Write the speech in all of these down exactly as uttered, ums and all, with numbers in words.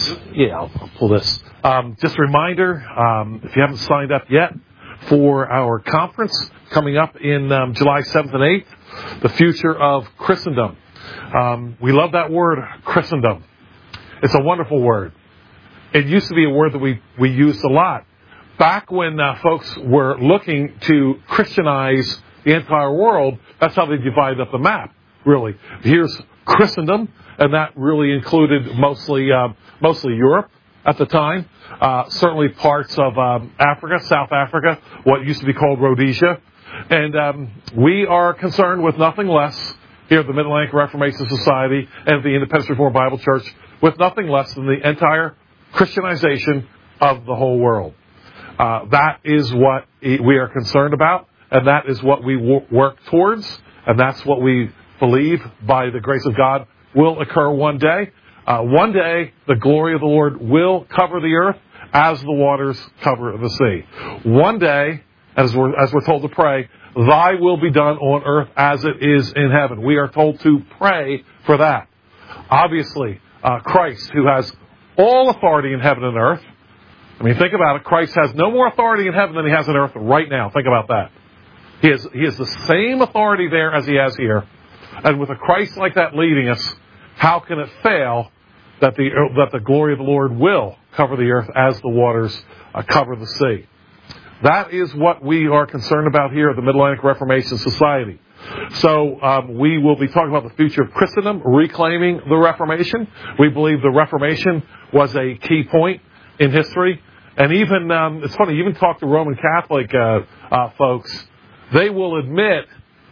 Yeah, I'll, I'll pull this. Um, just a reminder, um, if you haven't signed up yet for our conference coming up in um, July seventh and eighth, The Future of Christendom. Um, we love that word, Christendom. It's a wonderful word. It used to be a word that we, we used a lot. Back when uh, folks were looking to Christianize the entire world, that's how they divided up the map, really. Here's Christendom, and that really included mostly uh, mostly Europe at the time, uh, certainly parts of um, Africa, South Africa, what used to be called Rhodesia. And um, we are concerned with nothing less here at the Mid-Atlantic Reformation Society and the Independence Reformed Bible Church, with nothing less than the entire Christianization of the whole world. Uh, that is what we are concerned about, and that is what we w- work towards, and that's what we believe, by the grace of God, will occur one day. Uh, one day, the glory of the Lord will cover the earth as the waters cover the sea. One day, as we're, as we're told to pray, thy will be done on earth as it is in heaven. We are told to pray for that. Obviously, uh, Christ, who has all authority in heaven and earth. I mean, think about it. Christ has no more authority in heaven than he has on earth right now. Think about that. He has, he has the same authority there as he has here. And with a Christ like that leading us, how can it fail that the that the glory of the Lord will cover the earth as the waters uh, cover the sea? That is what we are concerned about here at the Mid-Atlantic Reformation Society. So um, we will be talking about the future of Christendom, reclaiming the Reformation. We believe the Reformation was a key point in history. And even, um, it's funny, even talk to Roman Catholic uh, uh, folks, they will admit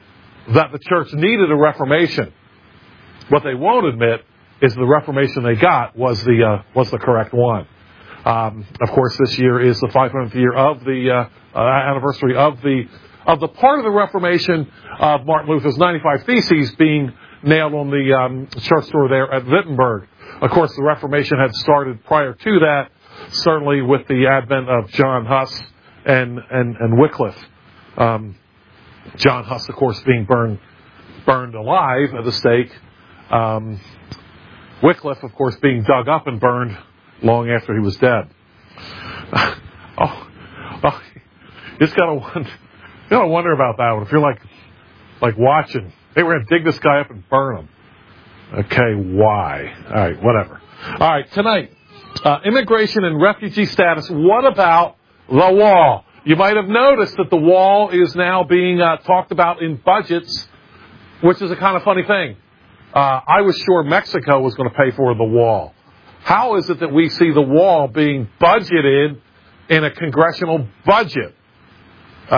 that the church needed a Reformation. What they won't admit is the Reformation they got was the uh, was the correct one. Um, of course, this year is the five hundredth year of the uh, uh, anniversary of the of the part of the Reformation of Martin Luther's ninety-five Theses being nailed on the um, church door there at Wittenberg. Of course, the Reformation had started prior to that, certainly with the advent of John Huss and and, and Wycliffe. Um, John Huss, of course, being burned burned alive at the stake. Um, Wycliffe, of course, being dug up and burned long after he was dead. oh, oh, you just gotta wonder, you gotta wonder about that one. If you're like, like watching, hey, we're gonna dig this guy up and burn him. Okay, why? All right, whatever. All right, tonight, uh, immigration and refugee status. What about the wall? You might have noticed that the wall is now being uh, talked about in budgets, which is a kind of funny thing. Uh, I was sure Mexico was going to pay for the wall. How is it that we see the wall being budgeted in a congressional budget? Uh,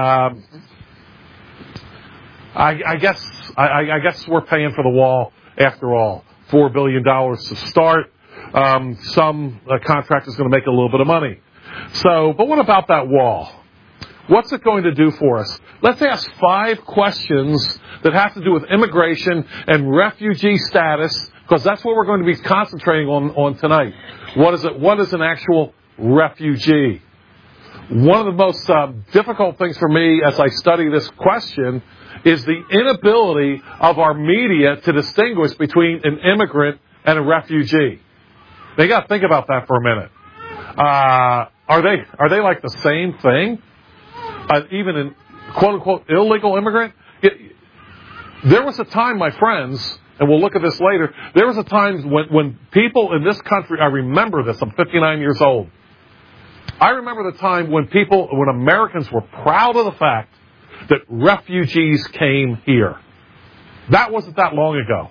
I, I guess I, I guess we're paying for the wall after all. Four billion dollars to start. Um, some uh, contractor's going to make a little bit of money. So, but what about that wall? What's it going to do for us? Let's ask five questions that have to do with immigration and refugee status, because that's what we're going to be concentrating on, on tonight. What is it? What is an actual refugee? One of the most uh, difficult things for me as I study this question is the inability of our media to distinguish between an immigrant and a refugee. They got to think about that for a minute. Uh, are they are they like the same thing? Uh, even in quote-unquote illegal immigrant? It, there was a time, my friends, and we'll look at this later, there was a time when, when people in this country, I remember this, I'm fifty-nine years old. I remember the time when people, when Americans were proud of the fact that refugees came here. That wasn't that long ago.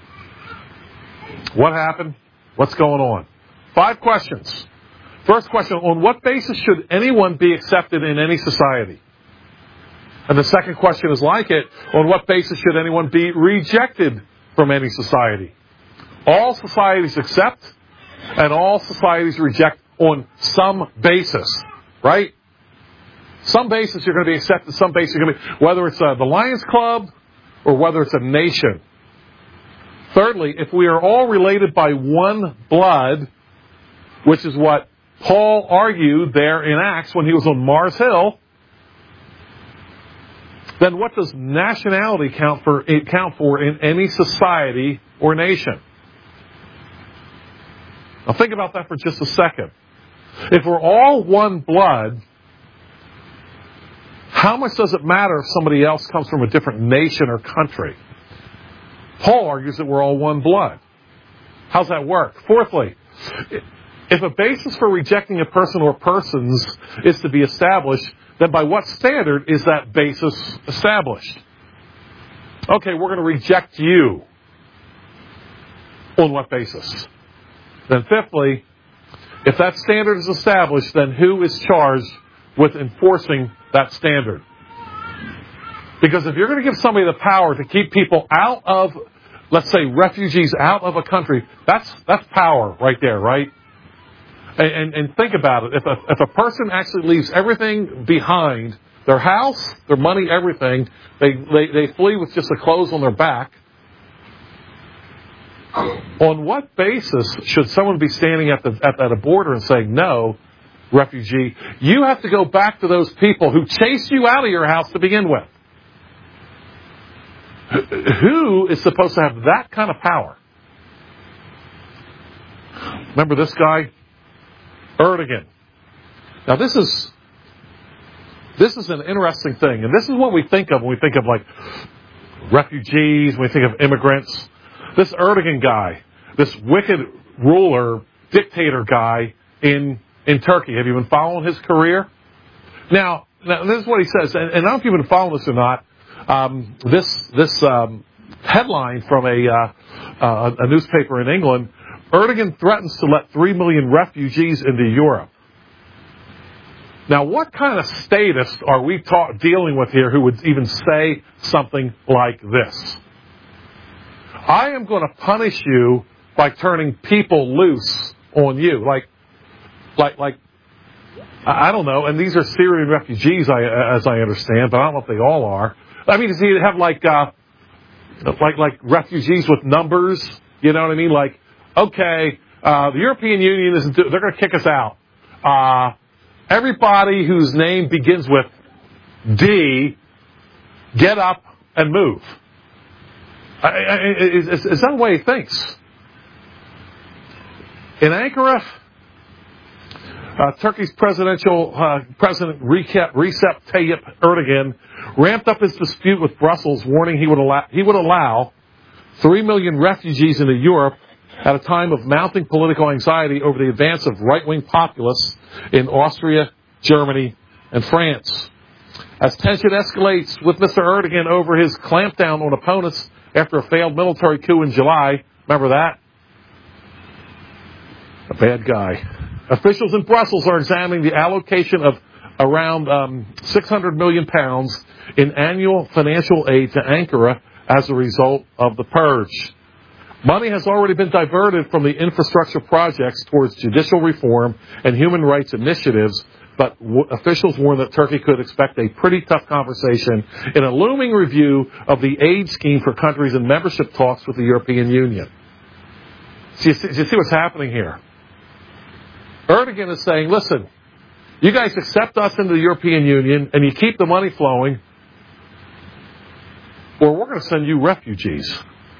What happened? What's going on? Five questions. First question, on what basis should anyone be accepted in any society? And the second question is like it, on what basis should anyone be rejected from any society? All societies accept, and all societies reject on some basis, right? Some basis you're going to be accepted, some basis you're going to be, whether it's uh, the Lions Club or whether it's a nation. Thirdly, if we are all related by one blood, which is what Paul argued there in Acts when he was on Mars Hill, then what does nationality count for, count for in any society or nation? Now think about that for just a second. If we're all one blood, how much does it matter if somebody else comes from a different nation or country? Paul argues that we're all one blood. How's that work? Fourthly, if a basis for rejecting a person or persons is to be established, then by what standard is that basis established? Okay, we're going to reject you. On what basis? Then fifthly, if that standard is established, then who is charged with enforcing that standard? Because if you're going to give somebody the power to keep people out of, let's say, refugees out of a country, that's that's power right there, right? And, and, and think about it. If a, if a person actually leaves everything behind, their house, their money, everything, they, they, they flee with just the clothes on their back, on what basis should someone be standing at the at, at a border and saying, no, refugee, you have to go back to those people who chased you out of your house to begin with? Who is supposed to have that kind of power? Remember this guy? Erdogan. Now this is this is an interesting thing, and this is what we think of when we think of like refugees, when we think of immigrants. This Erdogan guy, this wicked ruler, dictator guy in in Turkey. Have you been following his career? Now, now this is what he says, and, and I don't know if you've been following this or not. Um, this this um, headline from a, uh, uh, a newspaper in England: Erdogan threatens to let three million refugees into Europe. Now, what kind of statist are we ta- dealing with here who would even say something like this? I am going to punish you by turning people loose on you. Like, like, like, I don't know. And these are Syrian refugees, I, as I understand, but I don't know if they all are. I mean, does he have like, uh, like, like refugees with numbers? You know what I mean? Like, okay, uh, the European Union isn't, they're going to kick us out. Uh, everybody whose name begins with D, get up and move. I, I, is, is that the way he thinks? In Ankara, uh, Turkey's presidential uh, president Recep, Recep Tayyip Erdogan ramped up his dispute with Brussels, warning he would allow he would allow three million refugees into Europe at a time of mounting political anxiety over the advance of right-wing populists in Austria, Germany, and France. As tension escalates with Mister Erdogan over his clampdown on opponents after a failed military coup in July. Remember that? A bad guy. Officials in Brussels are examining the allocation of around um, six hundred million pounds in annual financial aid to Ankara as a result of the purge. Money has already been diverted from the infrastructure projects towards judicial reform and human rights initiatives, but w- officials warn that Turkey could expect a pretty tough conversation in a looming review of the aid scheme for countries in membership talks with the European Union. So you see, you see what's happening here? Erdogan is saying, listen, you guys accept us into the European Union and you keep the money flowing, or we're going to send you refugees.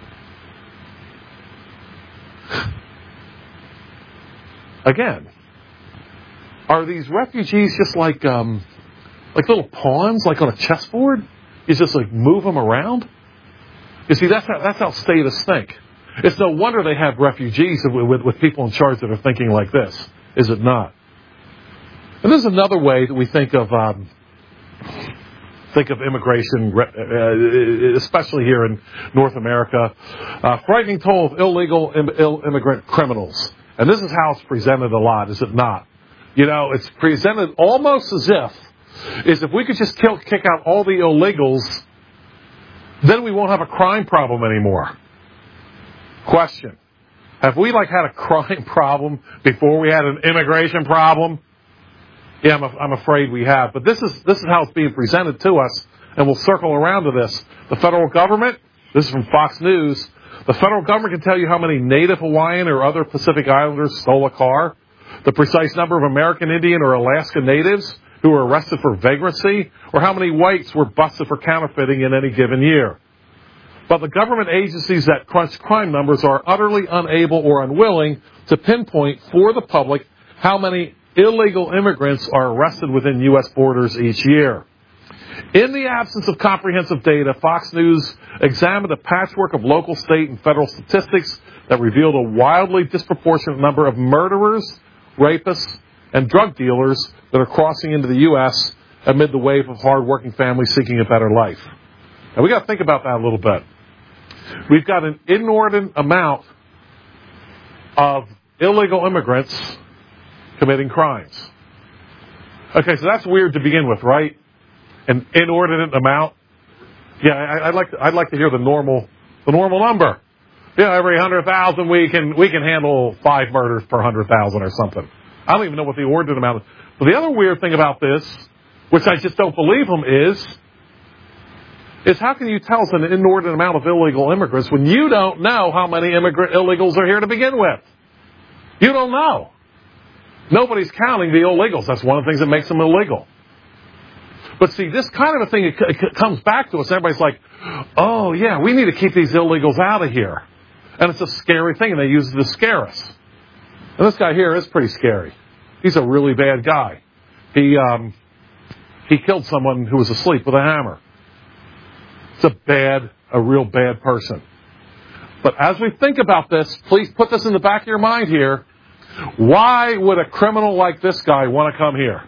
Again, are these refugees just like um, like little pawns, like on a chessboard? You just like move them around? You see, that's how that's how statists think. It's no wonder they have refugees with, with, with people in charge that are thinking like this, is it not? And there's another way that we think of um, think of immigration, uh, especially here in North America. Uh, frightening toll of illegal Im- Ill immigrant criminals. And this is how it's presented a lot, is it not? You know, it's presented almost as if, is if we could just kill, kick out all the illegals, then we won't have a crime problem anymore. Question. Have we like had a crime problem before we had an immigration problem? Yeah, I'm, I'm afraid we have. But this is this is how it's being presented to us, and we'll circle around to this. The federal government, this is from Fox News, the federal government can tell you how many native Hawaiian or other Pacific Islanders stole a car, the precise number of American Indian or Alaska natives who were arrested for vagrancy, or how many whites were busted for counterfeiting in any given year. But the government agencies that crunch crime numbers are utterly unable or unwilling to pinpoint for the public how many illegal immigrants are arrested within U S borders each year. In the absence of comprehensive data, Fox News examined a patchwork of local, state, and federal statistics that revealed a wildly disproportionate number of murderers, rapists, and drug dealers that are crossing into the U S amid the wave of hard-working families seeking a better life. Now, we got to think about that a little bit. We've got an inordinate amount of illegal immigrants committing crimes. Okay, so that's weird to begin with, right? An inordinate amount. Yeah, I, I'd like to, I'd like to hear the normal the normal number. You know, every hundred thousand we can we can handle five murders per hundred thousand or something. I don't even know what the ordinate amount is. But the other weird thing about this, which I just don't believe them, is is how can you tell us an inordinate amount of illegal immigrants when you don't know how many immigrant illegals are here to begin with? You don't know. Nobody's counting the illegals. That's one of the things that makes them illegal. But see, this kind of a thing, it, it comes back to us. Everybody's like, oh, yeah, we need to keep these illegals out of here. And it's a scary thing, and they use it to scare us. And this guy here is pretty scary. He's a really bad guy. He um, he killed someone who was asleep with a hammer. It's a bad, a real bad person. But as we think about this, please put this in the back of your mind here. Why would a criminal like this guy want to come here?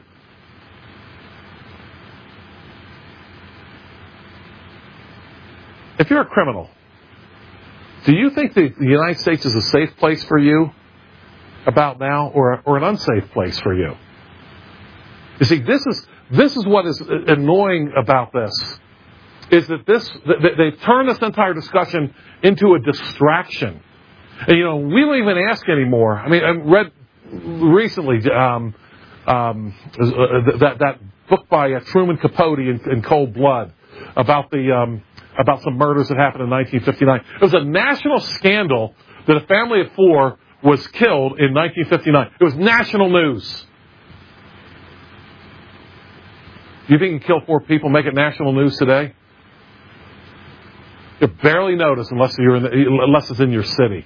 If you're a criminal, do you think the United States is a safe place for you about now, or or an unsafe place for you? You see, this is this is what is annoying about this, is that this that they've turned this entire discussion into a distraction. And, you know, we don't even ask anymore. I mean, I read recently um, um, that that book by uh, Truman Capote in, in Cold Blood about the um, about some murders that happened in nineteen fifty-nine. It was a national scandal that a family of four was killed in nineteen fifty-nine. It was national news. You think you kill four people, make it national news today? You're barely noticed unless you're in the, unless it's in your city.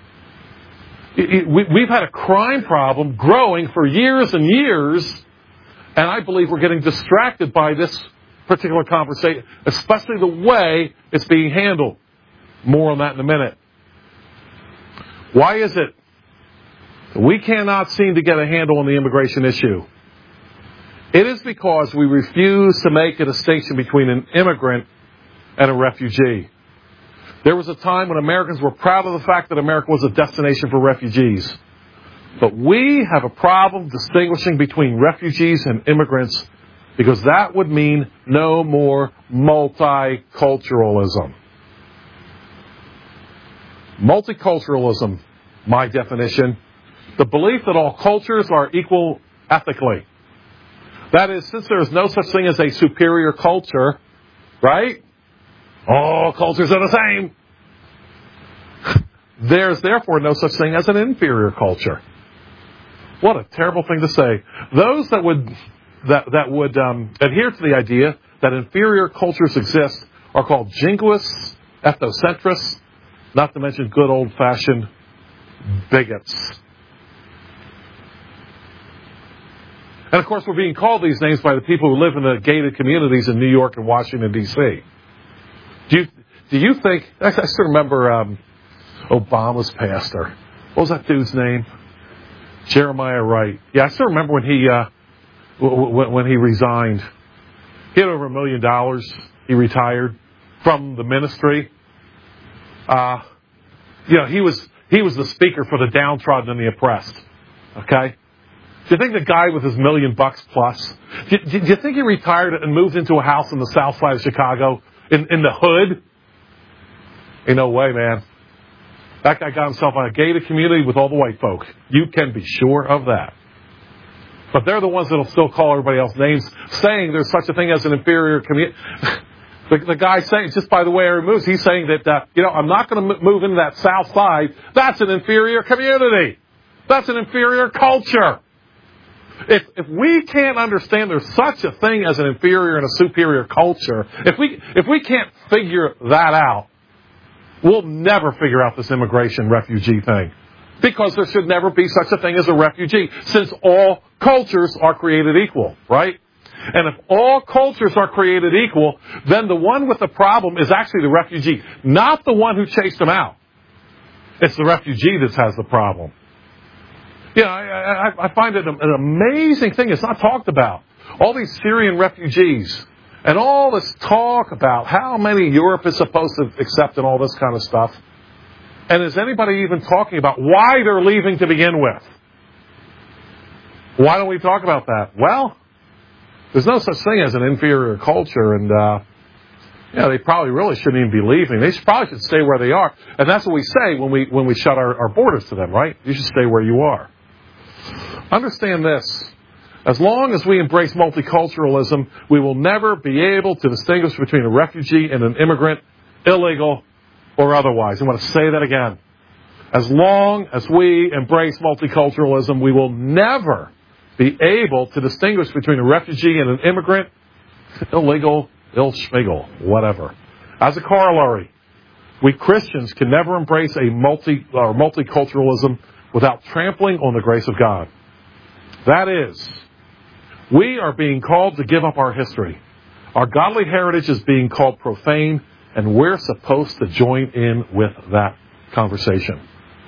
We've had a crime problem growing for years and years, and I believe we're getting distracted by this particular conversation, especially the way it's being handled. More on that in a minute. Why is it we cannot seem to get a handle on the immigration issue? It is because we refuse to make a distinction between an immigrant and a refugee. There was a time when Americans were proud of the fact that America was a destination for refugees. But we have a problem distinguishing between refugees and immigrants, because that would mean no more multiculturalism. Multiculturalism, my definition, the belief that all cultures are equal ethically. That is, since there is no such thing as a superior culture, right? All cultures are the same. There's therefore no such thing as an inferior culture. What a terrible thing to say. Those that would that that would um, adhere to the idea that inferior cultures exist are called jingoists, ethnocentrists, not to mention good old-fashioned bigots. And of course, we're being called these names by the people who live in the gated communities in New York and Washington, D C Do you, do you think, I still remember um, Obama's pastor. What was that dude's name? Jeremiah Wright. Yeah, I still remember when he, uh, w- when he resigned. He had over a million dollars. He retired from the ministry. Uh, you know, he was, he was the speaker for the downtrodden and the oppressed. Okay? Do you think the guy with his million bucks plus, do you, do you think he retired and moved into a house in the south side of Chicago, in, in the hood? Ain't no way, man. That guy got himself on a gated community with all the white folk. You can be sure of that. But they're the ones that will still call everybody else names, saying there's such a thing as an inferior community. the, the guy saying, just by the way he moves, he's saying that, uh, you know, I'm not going to move into that south side. That's an inferior community. That's an inferior culture. If if we can't understand there's such a thing as an inferior and a superior culture, if we if we can't figure that out, We'll never figure out this immigration refugee thing. Because there should never be such a thing as a refugee, since all cultures are created equal, right? And if all cultures are created equal, then the one with the problem is actually the refugee, not the one who chased them out. It's the refugee that has the problem. Yeah, I, I, I find it an amazing thing. It's not talked about. All these Syrian refugees and all this talk about how many Europe is supposed to accept and all this kind of stuff. And is anybody even talking about why they're leaving to begin with? Why don't we talk about that? Well, there's no such thing as an inferior culture, and uh, yeah, they probably really shouldn't even be leaving. They should, probably should stay where they are, and that's what we say when we when we shut our, our borders to them, right? You should stay where you are. Understand this. As long as we embrace multiculturalism, we will never be able to distinguish between a refugee and an immigrant, illegal or otherwise. I want to say that again. As long as we embrace multiculturalism, we will never be able to distinguish between a refugee and an immigrant, illegal, ill-schmiggle, whatever. As a corollary, we Christians can never embrace a multi or multiculturalism without trampling on the grace of God. That is, we are being called to give up our history. Our godly heritage is being called profane, and we're supposed to join in with that conversation.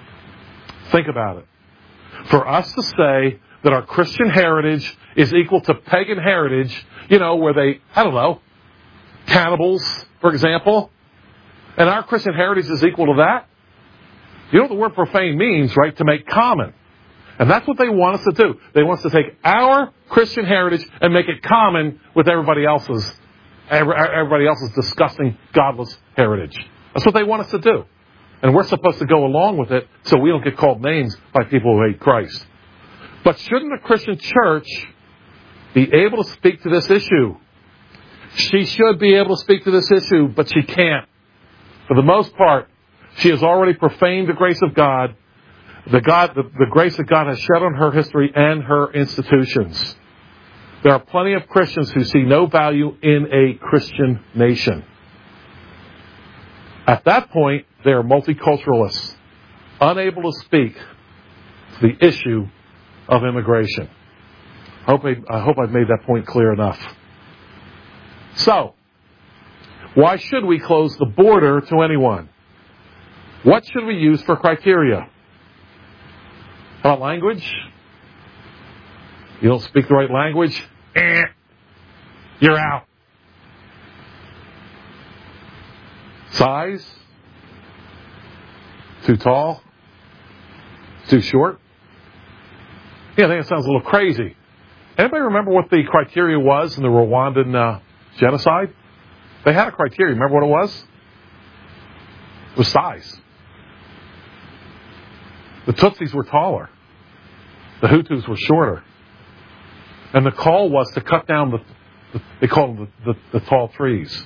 Think about it. For us to say that our Christian heritage is equal to pagan heritage, you know, where they, I don't know, cannibals, for example, and our Christian heritage is equal to that? You know what the word profane means, right? To make common. And that's what they want us to do. They want us to take our Christian heritage and make it common with everybody else's, everybody else's disgusting, godless heritage. That's what they want us to do. And we're supposed to go along with it so we don't get called names by people who hate Christ. But shouldn't a Christian church be able to speak to this issue? She should be able to speak to this issue, but she can't. For the most part, she has already profaned the grace of God, the God, the, the grace that God has shed on her history and her institutions. There are plenty of Christians who see no value in a Christian nation. At that point, they are multiculturalists, unable to speak to the issue of immigration. I hope, I, I hope I've made that point clear enough. So, why should we close the border to anyone? What should we use for criteria? How about language? You don't speak the right language? Eh, you're out. Size? Too tall? Too short? Yeah, I think it sounds a little crazy. Anybody remember what the criteria was in the Rwandan uh, genocide? They had a criteria. Remember what it was? It was size. The Tutsis were taller. The Hutus were shorter. And the call was to cut down the, the they called them the, the, the tall trees.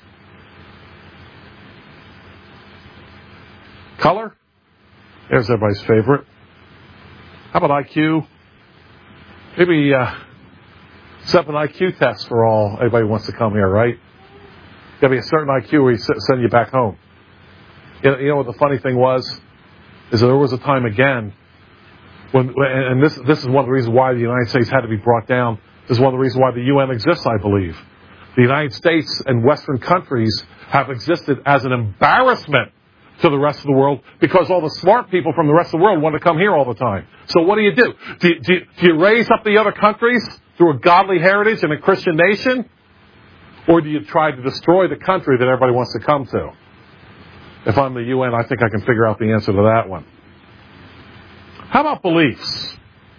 Color? There's everybody's favorite. How about I Q? Maybe uh, set up an I Q test for all everybody who wants to come here, right? Got to be a certain I Q or we send you back home. You know, you know what the funny thing was? Is that there was a time again when, and this this is one of the reasons why the United States had to be brought down. This is one of the reasons why the U N exists, I believe. The United States and Western countries have existed as an embarrassment to the rest of the world because all the smart people from the rest of the world want to come here all the time. So what do you do? Do you, do you, do you raise up the other countries through a godly heritage and a Christian nation? Or do you try to destroy the country that everybody wants to come to? If I'm the U N, I think I can figure out the answer to that one. How about beliefs?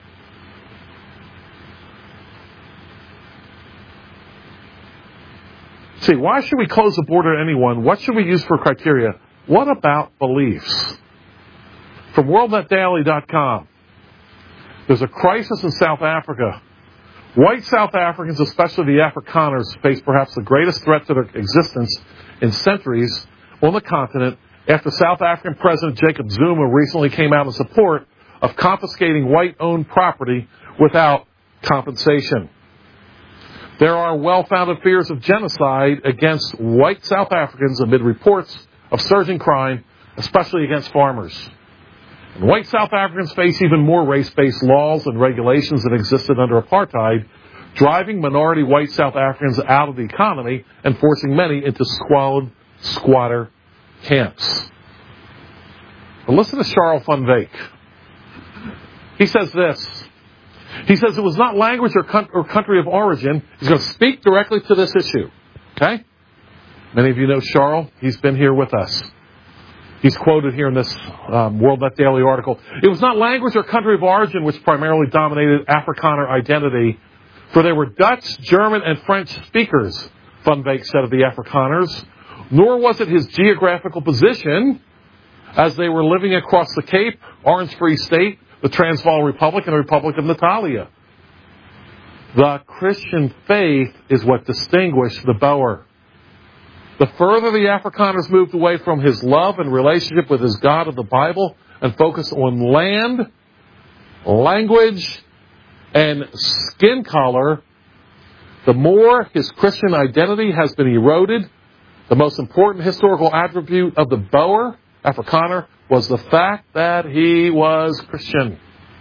See, why should we close the border to anyone? What should we use for criteria? What about beliefs? From world net daily dot com, there's a crisis in South Africa. White South Africans, especially the Afrikaners, face perhaps the greatest threat to their existence in centuries on the continent after South African President Jacob Zuma recently came out in support of confiscating white-owned property without compensation. There are well-founded fears of genocide against white South Africans amid reports of surging crime especially against farmers. And white South Africans face even more race-based laws and regulations that existed under apartheid, driving minority white South Africans out of the economy and forcing many into squalid squatter camps. But listen to Charles van Wyk. He says this. He says it was not language or, con- or country of origin. He's going to speak directly to this issue. Okay? Many of you know Charles. He's been here with us. He's quoted here in this um, WorldNet Daily article. It was not language or country of origin which primarily dominated Afrikaner identity, for they were Dutch, German, and French speakers, Van Wyk said of the Afrikaners. Nor was it his geographical position, as they were living across the Cape, Orange Free State, the Transvaal Republic, and the Republic of Natalia. The Christian faith is what distinguished the Boer. The further the Afrikaners moved away from his love and relationship with his God of the Bible and focused on land, language, and skin color, the more his Christian identity has been eroded. The most important historical attribute of the Boer, Afrikaner, was the fact that he was Christian.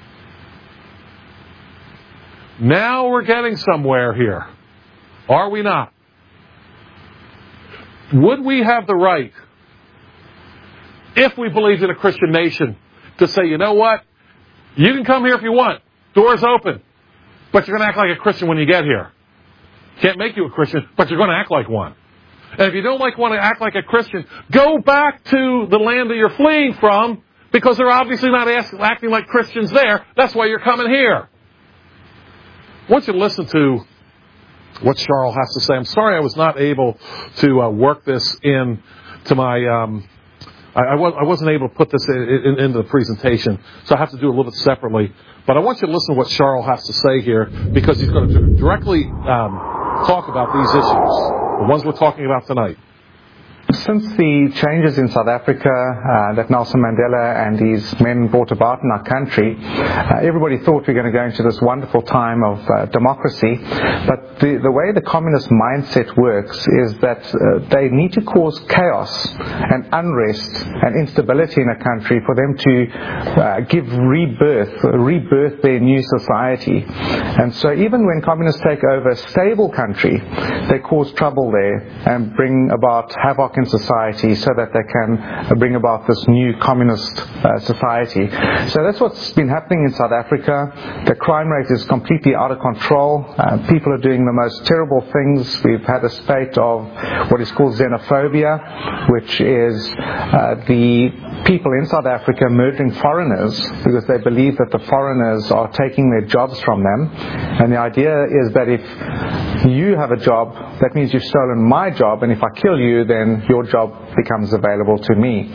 Now we're getting somewhere here. Are we not? Would we have the right, if we believed in a Christian nation, to say, you know what? You can come here if you want. Doors open. But you're going to act like a Christian when you get here. Can't make you a Christian, but you're going to act like one. And if you don't like want to act like a Christian, go back to the land that you're fleeing from, because they're obviously not ask, acting like Christians there. That's why you're coming here. I want you to listen to what Charles has to say. I'm sorry I was not able to uh, work this in to my... Um, I, I, was, I wasn't able to put this in, in, into the presentation, so I have to do it a little bit separately. But I want you to listen to what Charles has to say here, because he's going to directly um, talk about these issues, the ones we're talking about tonight. Since the changes in South Africa uh, that Nelson Mandela and his men brought about in our country, uh, everybody thought we were going to go into this wonderful time of uh, democracy. But the, the way the communist mindset works is that uh, they need to cause chaos and unrest and instability in a country for them to uh, give rebirth, rebirth their new society. And so even when communists take over a stable country, they cause trouble there and bring about havoc in society so that they can bring about this new communist uh, society. So that's what's been happening in South Africa. The crime rate is completely out of control. Uh, people are doing the most terrible things. We've had a spate of what is called xenophobia, which is uh, the people in South Africa murdering foreigners because they believe that the foreigners are taking their jobs from them. And the idea is that if you have a job, that means you've stolen my job, and if I kill you, then your job becomes available to me.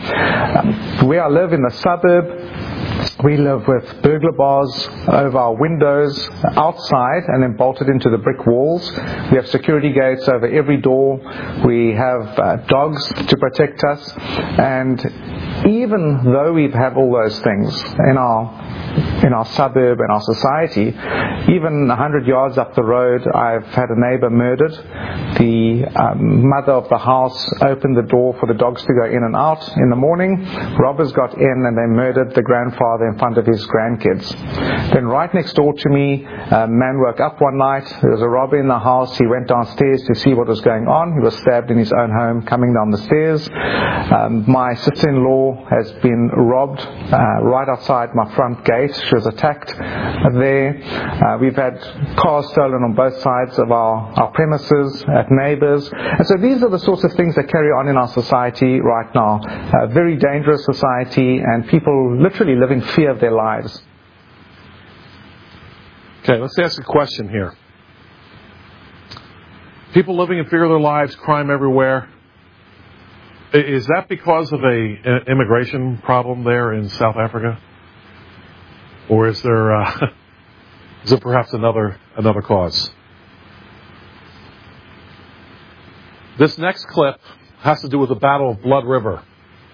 Um, where I live in the suburb, we live with burglar bars over our windows outside and then bolted into the brick walls. We have security gates over every door. We have uh, dogs to protect us. And even though we have all those things in our in our suburb and our society, even a hundred yards up the road, I've had a neighbor murdered. The um, mother of the house opened the door for the dogs to go in and out in the morning. Robbers got in and they murdered the grandfather in front of his grandkids. Then right next door to me, a man woke up one night. There was a robber in the house. He went downstairs to see what was going on. He was stabbed in his own home coming down the stairs. Um, my sister-in-law has been robbed uh, right outside my front gate. She was attacked there. Uh, we've had cars stolen on both sides of our, our premises, at neighbours. And so these are the sorts of things that carry on in our society right now. A very dangerous society, and people literally live in fear of their lives. Okay, let's ask a question here. People living in fear of their lives, crime everywhere. Is that because of a, an immigration problem there in South Africa? Or is there, uh, is there perhaps another another cause? This next clip has to do with the Battle of Blood River.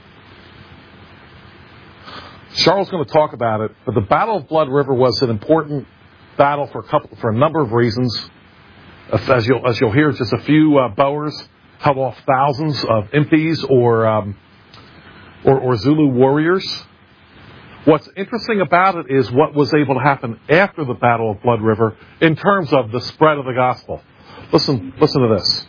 Charles is going to talk about it, but the Battle of Blood River was an important battle for a couple, for a number of reasons. As you'll as you'll hear, just a few uh, Boers held off thousands of impis or um, or, or Zulu warriors. What's interesting about it is what was able to happen after the Battle of Blood River in terms of the spread of the gospel. Listen, listen to this.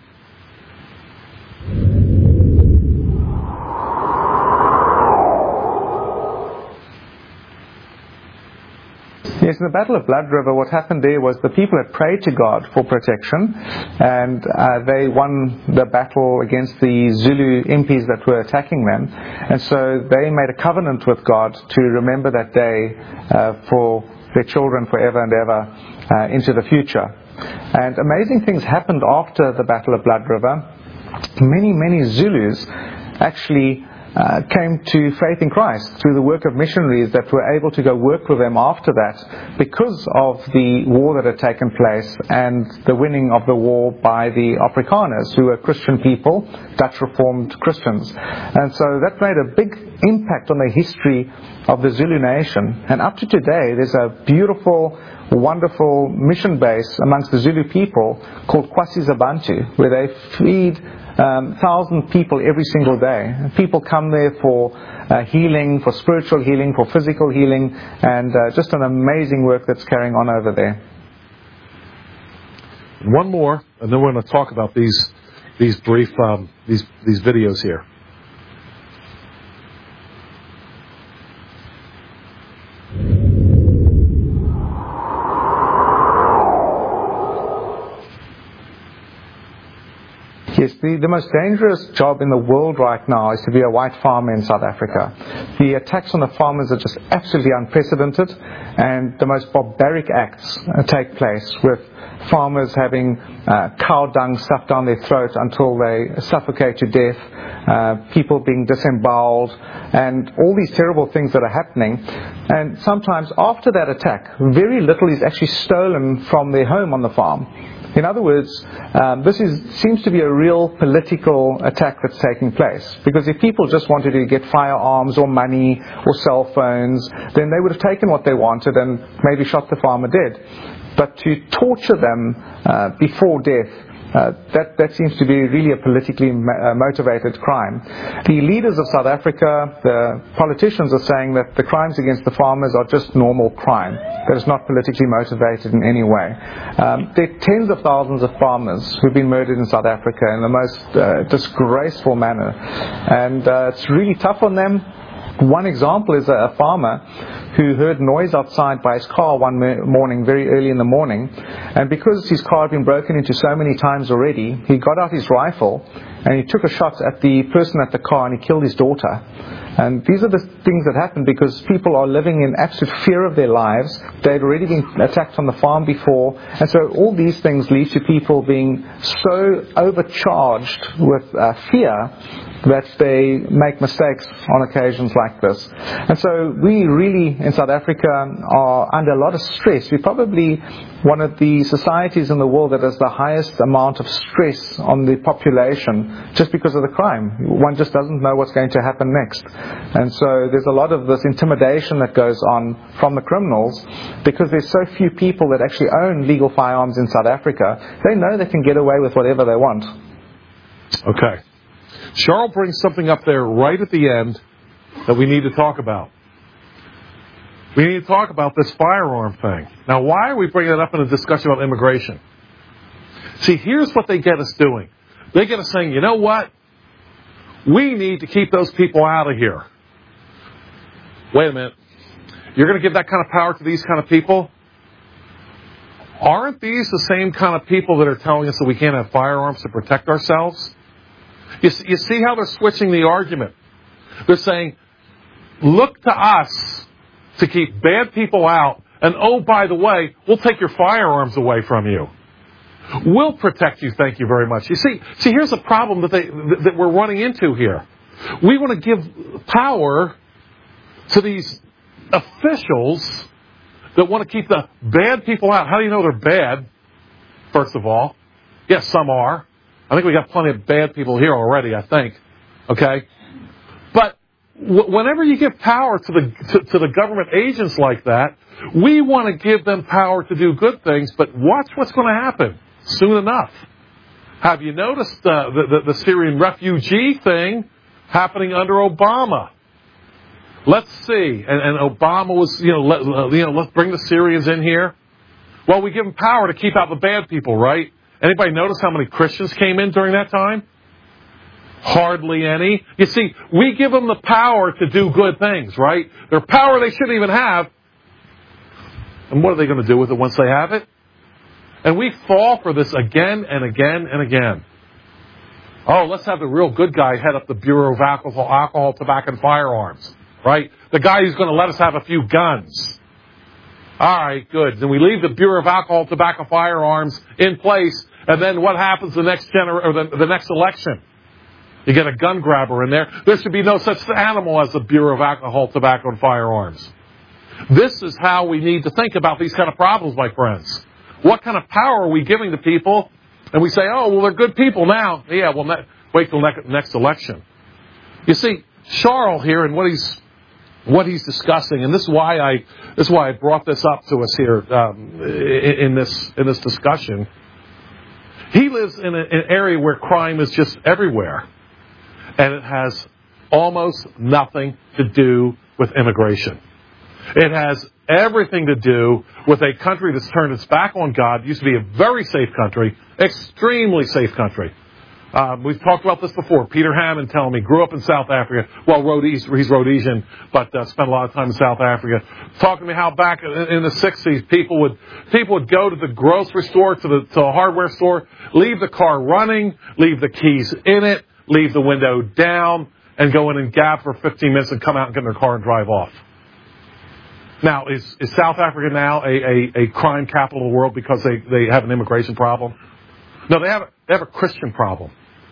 Yes, in the Battle of Blood River, what happened there was the people had prayed to God for protection, and uh, they won the battle against the Zulu impis that were attacking them. And so they made a covenant with God to remember that day uh, for their children forever and ever uh, into the future. And amazing things happened after the Battle of Blood River. Many, many Zulus actually Uh, came to faith in Christ through the work of missionaries that were able to go work with them after that because of the war that had taken place and the winning of the war by the Afrikaners, who were Christian people, Dutch Reformed Christians. And so that made a big impact on the history of the Zulu nation. And up to today, there's a beautiful, wonderful mission base amongst the Zulu people called KwaSizaBantu, where they feed Um, thousand people every single day. People come there for uh, healing, for spiritual healing, for physical healing, and uh, just an amazing work that's carrying on over there. One more, and then we're going to talk about these these brief um, these these videos here. Yes, the, the most dangerous job in the world right now is to be a white farmer in South Africa. The attacks on the farmers are just absolutely unprecedented, and the most barbaric acts uh, take place with farmers having uh, cow dung stuffed down their throat until they suffocate to death, uh, people being disemboweled, and all these terrible things that are happening. And sometimes after that attack, very little is actually stolen from their home on the farm. In other words, um, this is, seems to be a real political attack that's taking place. Because if people just wanted to get firearms or money or cell phones, then they would have taken what they wanted and maybe shot the farmer dead. But to torture them uh, before death, Uh, that, that seems to be really a politically ma- uh, motivated crime. The leaders of South Africa, the politicians, are saying that the crimes against the farmers are just normal crime, that it's not politically motivated in any way. Um, there are tens of thousands of farmers who've been murdered in South Africa in the most uh, disgraceful manner, and uh, it's really tough on them. One example is a, a farmer who heard noise outside by his car one morning, very early in the morning, and because his car had been broken into so many times already, he got out his rifle and he took a shot at the person at the car and he killed his daughter. And these are the things that happen because people are living in absolute fear of their lives. They'd already been attacked on the farm before, and so all these things lead to people being so overcharged with uh, fear that they make mistakes on occasions like this. And so we really, in South Africa, are under a lot of stress. We're probably one of the societies in the world that has the highest amount of stress on the population just because of the crime. One just doesn't know what's going to happen next. And so there's a lot of this intimidation that goes on from the criminals because there's so few people that actually own legal firearms in South Africa. They know they can get away with whatever they want. Okay. Charles brings something up there right at the end that we need to talk about. We need to talk about this firearm thing. Now, why are we bringing it up in a discussion about immigration? See, here's what they get us doing. They get us saying, you know what? We need to keep those people out of here. Wait a minute. You're going to give that kind of power to these kind of people? Aren't these the same kind of people that are telling us that we can't have firearms to protect ourselves? You see, you see how they're switching the argument. They're saying, look to us to keep bad people out, and oh, by the way, we'll take your firearms away from you. We'll protect you, thank you very much. You see, see, here's a problem that, they, that we're running into here. We want to give power to these officials that want to keep the bad people out. How do you know they're bad, first of all? Yes, some are. I think we got plenty of bad people here already, I think. Okay? But w- whenever you give power to the to, to the government agents like that, we want to give them power to do good things, but watch what's going to happen soon enough. Have you noticed uh, the, the, the Syrian refugee thing happening under Obama? Let's see. And, and Obama was, you know, let, you know, let's bring the Syrians in here. Well, we give them power to keep out the bad people, right? Anybody notice how many Christians came in during that time? Hardly any. You see, we give them the power to do good things, right? Their power they shouldn't even have. And what are they going to do with it once they have it? And we fall for this again and again and again. Oh, let's have the real good guy head up the Bureau of Alcohol, Alcohol, Tobacco, and Firearms, right? The guy who's going to let us have a few guns. All right, good. Then we leave the Bureau of Alcohol, Tobacco, Firearms in place, and then what happens the next gener- or the, the next election? You get a gun grabber in there. There should be no such animal as the Bureau of Alcohol, Tobacco, and Firearms. This is how we need to think about these kind of problems, my friends. What kind of power are we giving to people? And we say, oh, well, they're good people now. Yeah, well, ne- wait till ne- next election. You see, Charles here and what he's what he's discussing, and this is why I this is why I brought this up to us here um, in, in this in this discussion. He lives in a, an area where crime is just everywhere, and it has almost nothing to do with immigration. It has everything to do with a country that's turned its back on God. It used to be a very safe country, extremely safe country. Um, we've talked about this before. Peter Hammond telling me, grew up in South Africa. Well, Rhodes, he's Rhodesian, but uh, spent a lot of time in South Africa. Talking to me how back in, in the sixties, people would people would go to the grocery store, to the to a hardware store, leave the car running, leave the keys in it, leave the window down, and go in and gab for fifteen minutes and come out and get in their car and drive off. Now, is, is South Africa now a, a, a crime capital of the world because they, they have an immigration problem? No, they have, a, they have a Christian problem.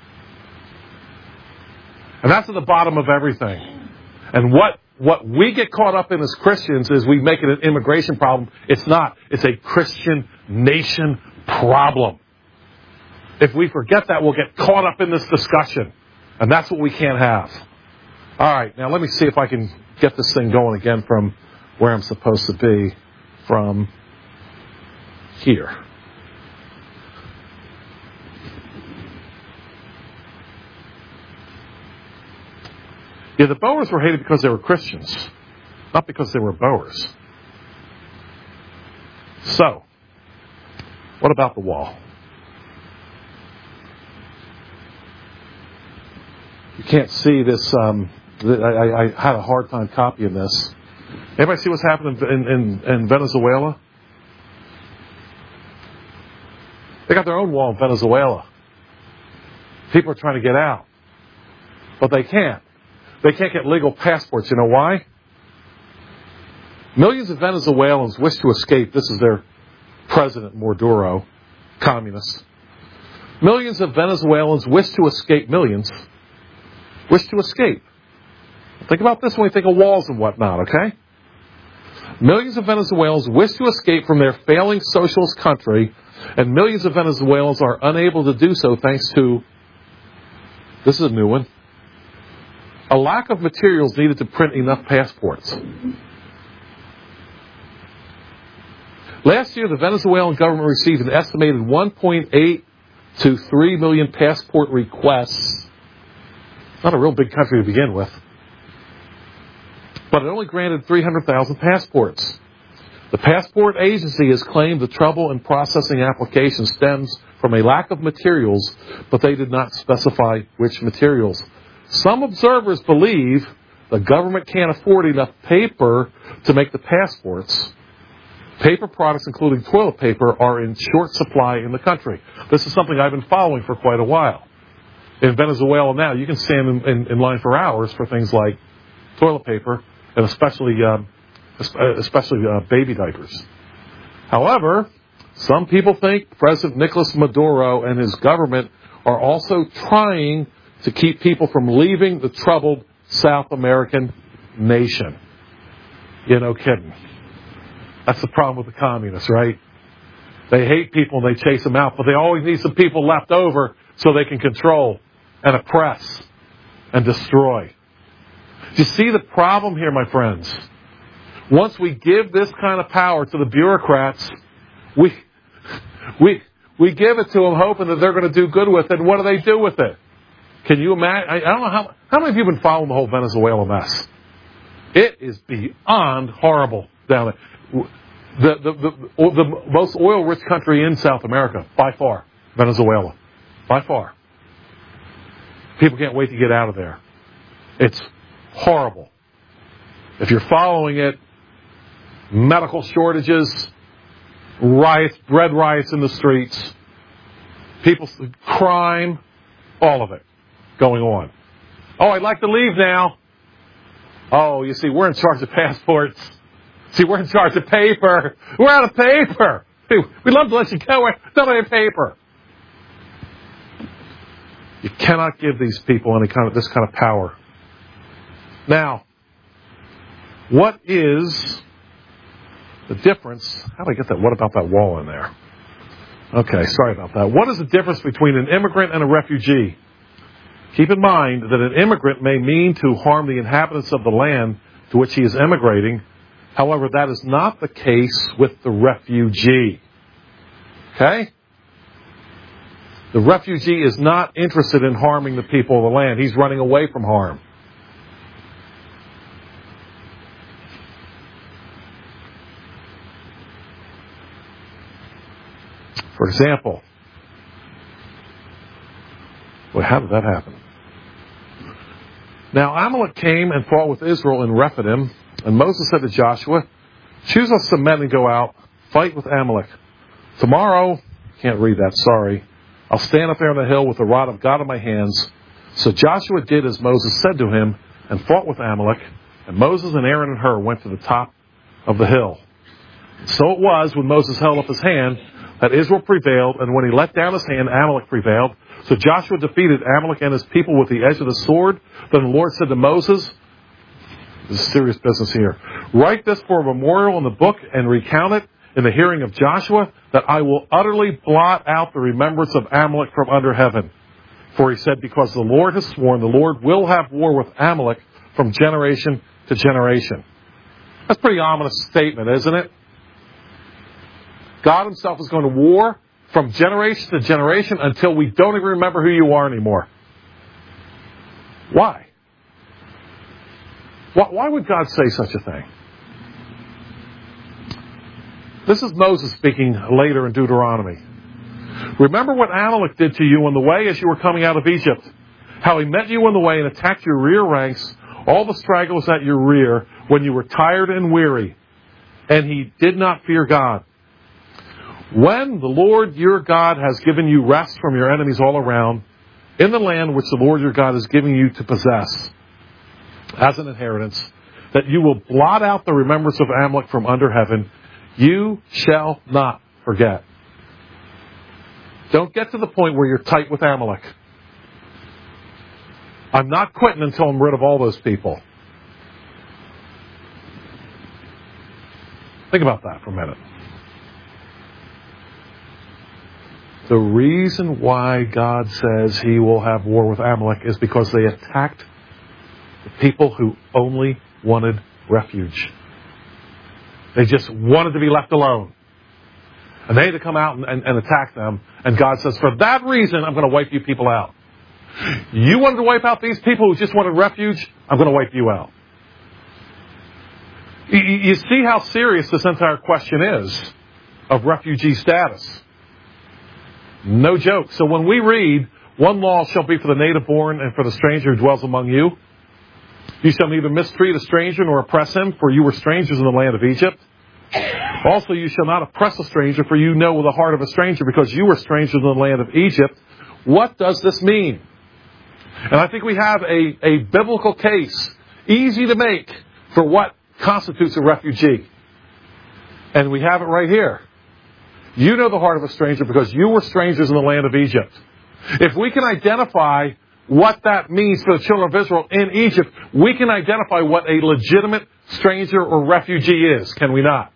And that's at the bottom of everything. And what, what we get caught up in as Christians is we make it an immigration problem. It's not. It's a Christian nation problem. If we forget that, we'll get caught up in this discussion. And that's what we can't have. All right, now let me see if I can get this thing going again from where I'm supposed to be, from here. Yeah, the Boers were hated because they were Christians, not because they were Boers. So, what about the wall? You can't see this. Um, I, I had a hard time copying this. Everybody see what's happening in, in, in Venezuela? They got their own wall in Venezuela. People are trying to get out. But they can't. They can't get legal passports. You know why? Millions of Venezuelans wish to escape. This is their president, Maduro, communist. Millions of Venezuelans wish to escape. Millions wish to escape. Think about this when we think of walls and whatnot, okay? Millions of Venezuelans wish to escape from their failing socialist country, and millions of Venezuelans are unable to do so thanks to, this is a new one, a lack of materials needed to print enough passports. Last year, the Venezuelan government received an estimated one point eight to three million passport requests. Not a real big country to begin with. But it only granted three hundred thousand passports. The passport agency has claimed the trouble in processing applications stems from a lack of materials, but they did not specify which materials. Some observers believe the government can't afford enough paper to make the passports. Paper products, including toilet paper, are in short supply in the country. This is something I've been following for quite a while. In Venezuela now, you can stand in, in, in line for hours for things like toilet paper, and especially um, especially uh, baby diapers. However, some people think President Nicolas Maduro and his government are also trying to keep people from leaving the troubled South American nation. You know, kidding. That's the problem with the communists, right? They hate people and they chase them out, but they always need some people left over so they can control and oppress and destroy. Do you see the problem here, my friends? Once we give this kind of power to the bureaucrats, we we we give it to them hoping that they're going to do good with it. And what do they do with it? Can you imagine? I, I don't know how how many of you have been following the whole Venezuela mess? It is beyond horrible down there. The, the, the, the most oil-rich country in South America, by far, Venezuela. By far. People can't wait to get out of there. It's horrible. If you're following it, medical shortages, riots, bread riots in the streets, people, crime, all of it going on. Oh, I'd like to leave now. Oh, you see, we're in charge of passports. See, we're in charge of paper. We're out of paper. We'd love to let you go. We're not out of paper. You cannot give these people any kind of this kind of power. Now, what is the difference? How do I get that? What about that wall in there? Okay, sorry about that. What is the difference between an immigrant and a refugee? Keep in mind that an immigrant may mean to harm the inhabitants of the land to which he is emigrating. However, that is not the case with the refugee. Okay? The refugee is not interested in harming the people of the land. He's running away from harm. For example, well, how did that happen? Now, Amalek came and fought with Israel in Rephidim, and Moses said to Joshua, choose us some men and go out, fight with Amalek. Tomorrow, can't read that, sorry, I'll stand up there on the hill with the rod of God in my hands. So Joshua did as Moses said to him, and fought with Amalek, and Moses and Aaron and Hur went to the top of the hill. So it was, when Moses held up his hand, that Israel prevailed, and when he let down his hand, Amalek prevailed. So Joshua defeated Amalek and his people with the edge of the sword. Then the Lord said to Moses, this is serious business here, write this for a memorial in the book and recount it in the hearing of Joshua, that I will utterly blot out the remembrance of Amalek from under heaven. For he said, because the Lord has sworn, the Lord will have war with Amalek from generation to generation. That's a pretty ominous statement, isn't it? God himself is going to war from generation to generation until we don't even remember who you are anymore. Why? Why would God say such a thing? This is Moses speaking later in Deuteronomy. Remember what Amalek did to you on the way as you were coming out of Egypt. How he met you on the way and attacked your rear ranks, all the stragglers at your rear, when you were tired and weary. And he did not fear God. When the Lord your God has given you rest from your enemies all around, in the land which the Lord your God is giving you to possess as an inheritance, that you will blot out the remembrance of Amalek from under heaven, you shall not forget. Don't get to the point where you're tight with Amalek. I'm not quitting until I'm rid of all those people. Think about that for a minute. The reason why God says he will have war with Amalek is because they attacked the people who only wanted refuge. They just wanted to be left alone. And they had to come out and, and, and attack them. And God says, for that reason, I'm going to wipe you people out. You wanted to wipe out these people who just wanted refuge? I'm going to wipe you out. You, you see how serious this entire question is of refugee status. No joke. So when we read, one law shall be for the native born and for the stranger who dwells among you. You shall neither mistreat a stranger nor oppress him, for you were strangers in the land of Egypt. Also you shall not oppress a stranger, for you know the heart of a stranger, because you were strangers in the land of Egypt. What does this mean? And I think we have a, a biblical case, easy to make, for what constitutes a refugee. And we have it right here. You know the heart of a stranger because you were strangers in the land of Egypt. If we can identify what that means for the children of Israel in Egypt, we can identify what a legitimate stranger or refugee is, can we not?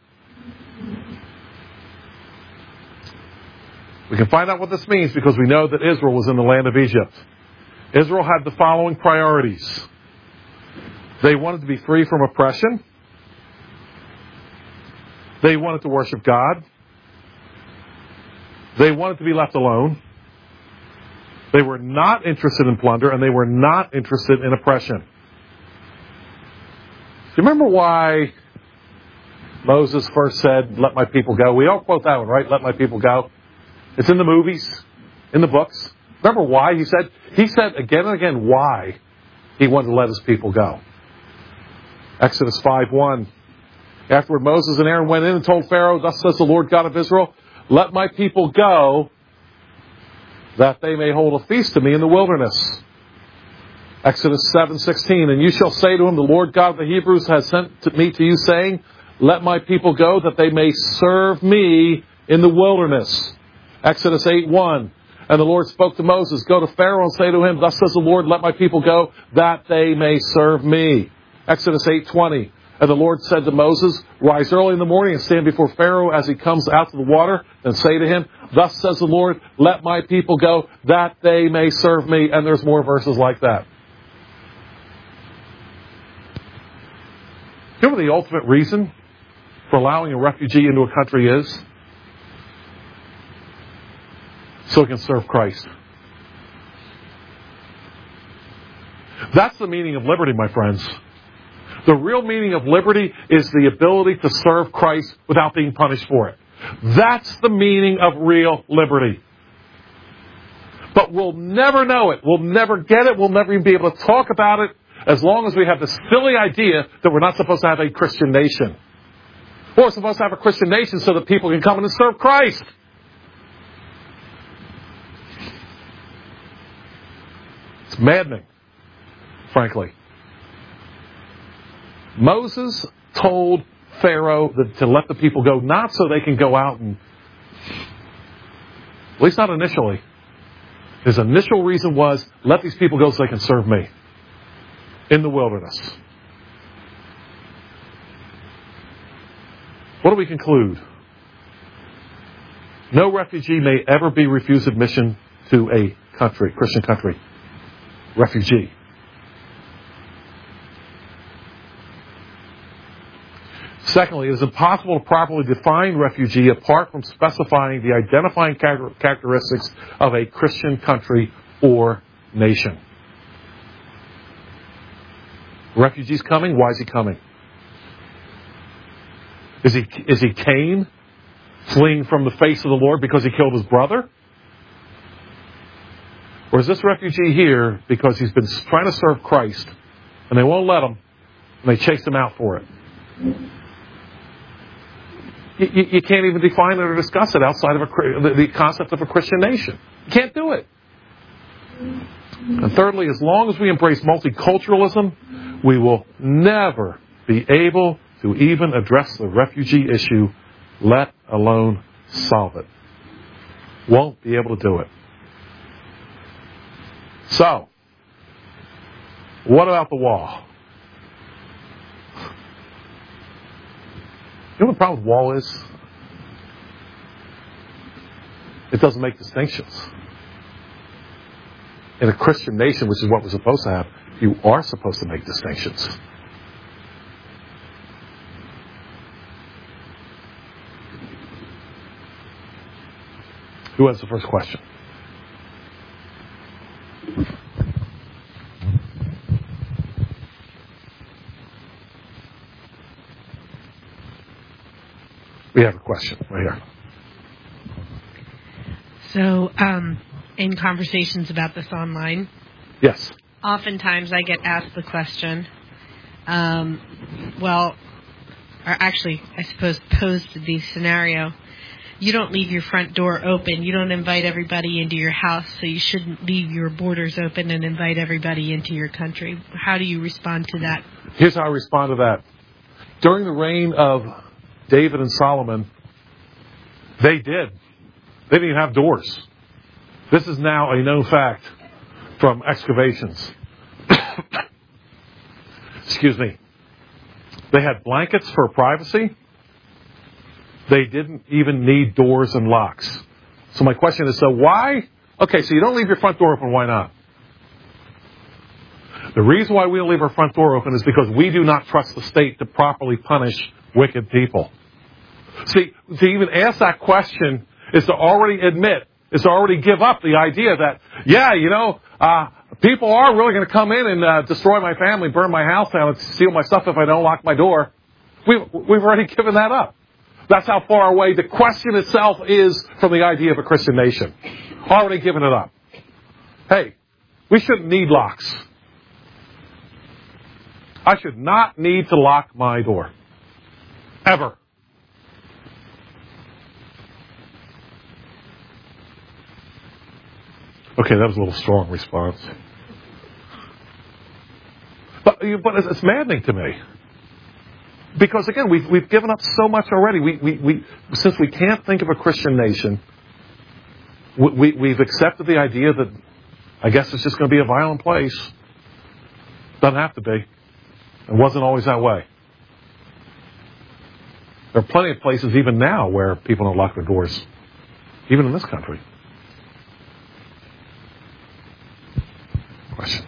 We can find out what this means because we know that Israel was in the land of Egypt. Israel had the following priorities. They wanted to be free from oppression. They wanted to worship God. They wanted to be left alone. They were not interested in plunder, and they were not interested in oppression. you remember why Moses first said, let my people go? We all quote that one, right? Let my people go. It's in the movies, in the books. Remember why he said? He said again and again why he wanted to let his people go. Exodus five one. Afterward, Moses and Aaron went in and told Pharaoh, thus says the Lord God of Israel, let my people go, that they may hold a feast to me in the wilderness. Exodus seven sixteen. And you shall say to him, the Lord God of the Hebrews has sent me to you, saying, let my people go, that they may serve me in the wilderness. Exodus eight one. And the Lord spoke to Moses, go to Pharaoh and say to him, thus says the Lord, let my people go, that they may serve me. Exodus eight twenty. And the Lord said to Moses, rise early in the morning and stand before Pharaoh as he comes out to the water, and say to him, thus says the Lord, let my people go, that they may serve me. And there's more verses like that. You know what the ultimate reason for allowing a refugee into a country is? So he can serve Christ. That's the meaning of liberty, my friends. The real meaning of liberty is the ability to serve Christ without being punished for it. That's the meaning of real liberty. But we'll never know it. We'll never get it. We'll never even be able to talk about it as long as we have this silly idea that we're not supposed to have a Christian nation. Or we're supposed to have a Christian nation so that people can come in and serve Christ. It's maddening, frankly. Moses told Pharaoh that to let the people go, not so they can go out and, at least not initially. His initial reason was, let these people go so they can serve me in the wilderness. What do we conclude? No refugee may ever be refused admission to a country, Christian country. Refugee. Secondly, it is impossible to properly define refugee apart from specifying the identifying characteristics of a Christian country or nation. Refugee's coming. Why is he coming? Is he, is he Cain, fleeing from the face of the Lord because he killed his brother? Or is this refugee here because he's been trying to serve Christ, and they won't let him, and they chase him out for it? You, you can't even define it or discuss it outside of a, the concept of a Christian nation. You can't do it. And thirdly, as long as we embrace multiculturalism, we will never be able to even address the refugee issue, let alone solve it. Won't be able to do it. So, what about the wall? You know what the problem with the wall is? It doesn't make distinctions. In a Christian nation, which is what we're supposed to have, you are supposed to make distinctions. Who has the first question? We have a question right here. So, um, in conversations about this online, yes, oftentimes I get asked the question, um, well, or actually, I suppose posed the scenario, you don't leave your front door open, you don't invite everybody into your house, so you shouldn't leave your borders open and invite everybody into your country. How do you respond to that? Here's how I respond to that. During the reign of David and Solomon, they did. They didn't even have doors. This is now a known fact from excavations. Excuse me. They had blankets for privacy. They didn't even need doors and locks. So my question is, so why? Okay, so you don't leave your front door open. Why not? The reason why we don't leave our front door open is because we do not trust the state to properly punish wicked people. See, to even ask that question is to already admit, is to already give up the idea that, yeah, you know, uh, people are really going to come in and uh, destroy my family, burn my house down, and steal my stuff if I don't lock my door. We've, we've already given that up. That's how far away the question itself is from the idea of a Christian nation. Already given it up. Hey, we shouldn't need locks. I should not need to lock my door. Ever. Okay, that was a little strong response. But, but it's maddening to me. Because again, we've, we've given up so much already. We, we, we, since we can't think of a Christian nation, we, we've accepted the idea that I guess it's just going to be a violent place. Doesn't have to be. It wasn't always that way. There are plenty of places even now where people don't lock their doors. Even in this country. Question.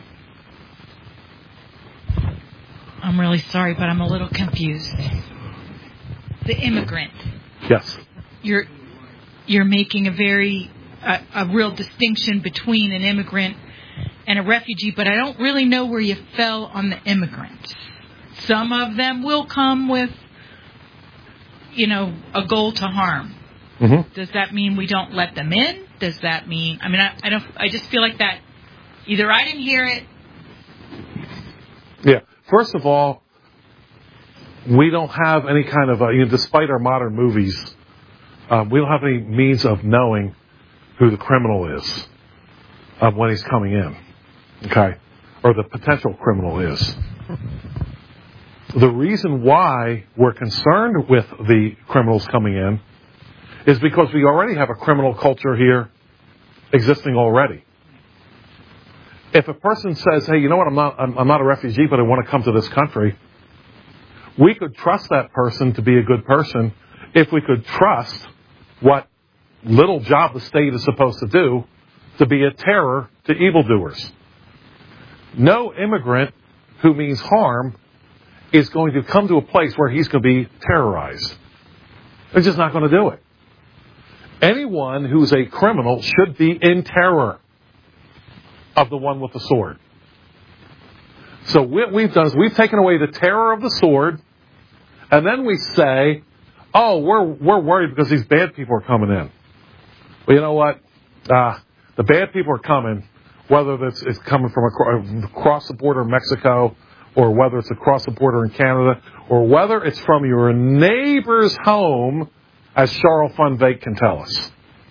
I'm really sorry, but I'm a little confused. The immigrant. Yes. You're you're making a very a, a real distinction between an immigrant and a refugee, but I don't really know where you fell on the immigrant. Some of them will come with, you know, a goal to harm. Mm-hmm. Does that mean we don't let them in? Does that mean? I mean, I, I don't. I just feel like that. Either I didn't hear it. Yeah. First of all, we don't have any kind of, a, you know, despite our modern movies, uh, we don't have any means of knowing who the criminal is uh, when he's coming in, okay, or the potential criminal is. The reason why we're concerned with the criminals coming in is because we already have a criminal culture here existing already. If a person says, hey, you know what, I'm not, I'm, I'm not a refugee, but I want to come to this country, we could trust that person to be a good person if we could trust what little job the state is supposed to do to be a terror to evildoers. No immigrant who means harm is going to come to a place where he's going to be terrorized. They're just not going to do it. Anyone who's a criminal should be in terror of the one with the sword. So what we've done is we've taken away the terror of the sword, and then we say, oh, we're we're worried because these bad people are coming in. Well, you know what? Uh, the bad people are coming, whether it's, it's coming from across the border in Mexico, or whether it's across the border in Canada, or whether it's from your neighbor's home, as Charles von Veek can tell us.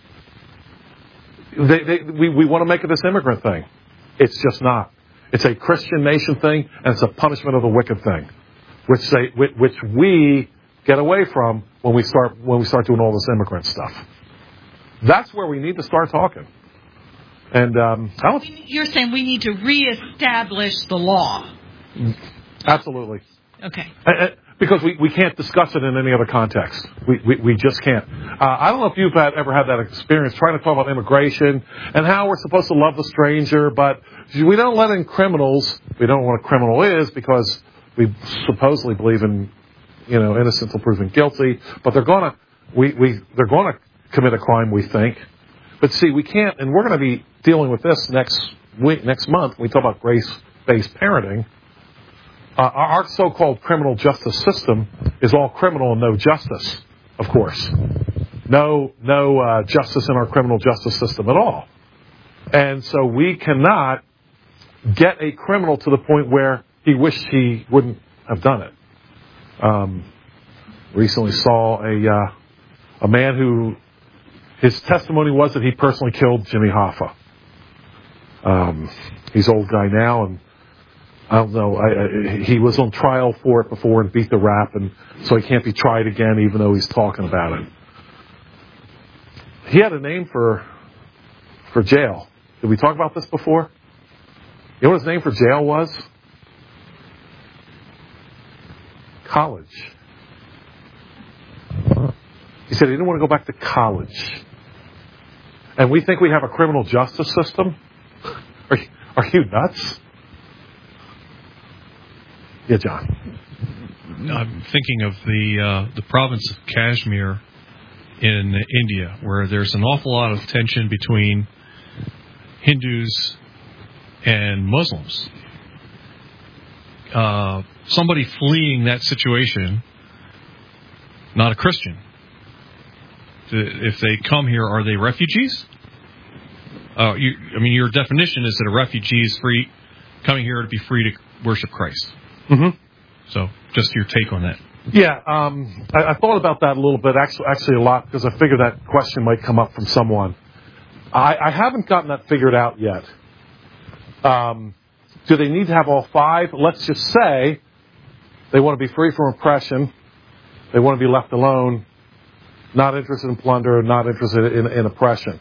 They, they, we, we want to make it this immigrant thing. It's just not. It's a Christian nation thing, and it's a punishment of the wicked thing, which they, which we get away from when we start when we start doing all this immigrant stuff. That's where we need to start talking. And um, I don't, you're saying we need to reestablish the law. Absolutely. Okay. Uh, because we, we can't discuss it in any other context. We we, we just can't. Uh, I don't know if you've had, ever had that experience trying to talk about immigration and how we're supposed to love the stranger, but we don't let in criminals. We don't know what a criminal is because we supposedly believe in, you know, innocent until proven guilty. But they're gonna we, we they're gonna commit a crime, we think. But see, we can't, and we're going to be dealing with this next week, next month. When we talk about grace-based parenting. Uh, our so-called criminal justice system is all criminal and no justice, of course. No, no uh, justice in our criminal justice system at all. And so we cannot get a criminal to the point where he wished he wouldn't have done it. Um, recently saw a uh, a man who his testimony was that he personally killed Jimmy Hoffa. Um, he's an old guy now, and I don't know. I, I, he was on trial for it before and beat the rap, and so he can't be tried again, even though he's talking about it. He had a name for for jail. Did we talk about this before? You know what his name for jail was? College. He said he didn't want to go back to college. And we think we have a criminal justice system? Are you, are you nuts? Yeah, John. I'm thinking of the uh, the province of Kashmir in India, where there's an awful lot of tension between Hindus and Muslims. Uh, somebody fleeing that situation, not a Christian. If they come here, are they refugees? Uh, you, I mean, your definition is that a refugee is free, coming here to be free to worship Christ. Mm-hmm. So, just your take on that. Yeah, um, I, I thought about that a little bit, actually, actually a lot, because I figured that question might come up from someone. I, I haven't gotten that figured out yet. Um, do they need to have all five? Let's just say they want to be free from oppression. They want to be left alone, not interested in plunder, not interested in, in oppression.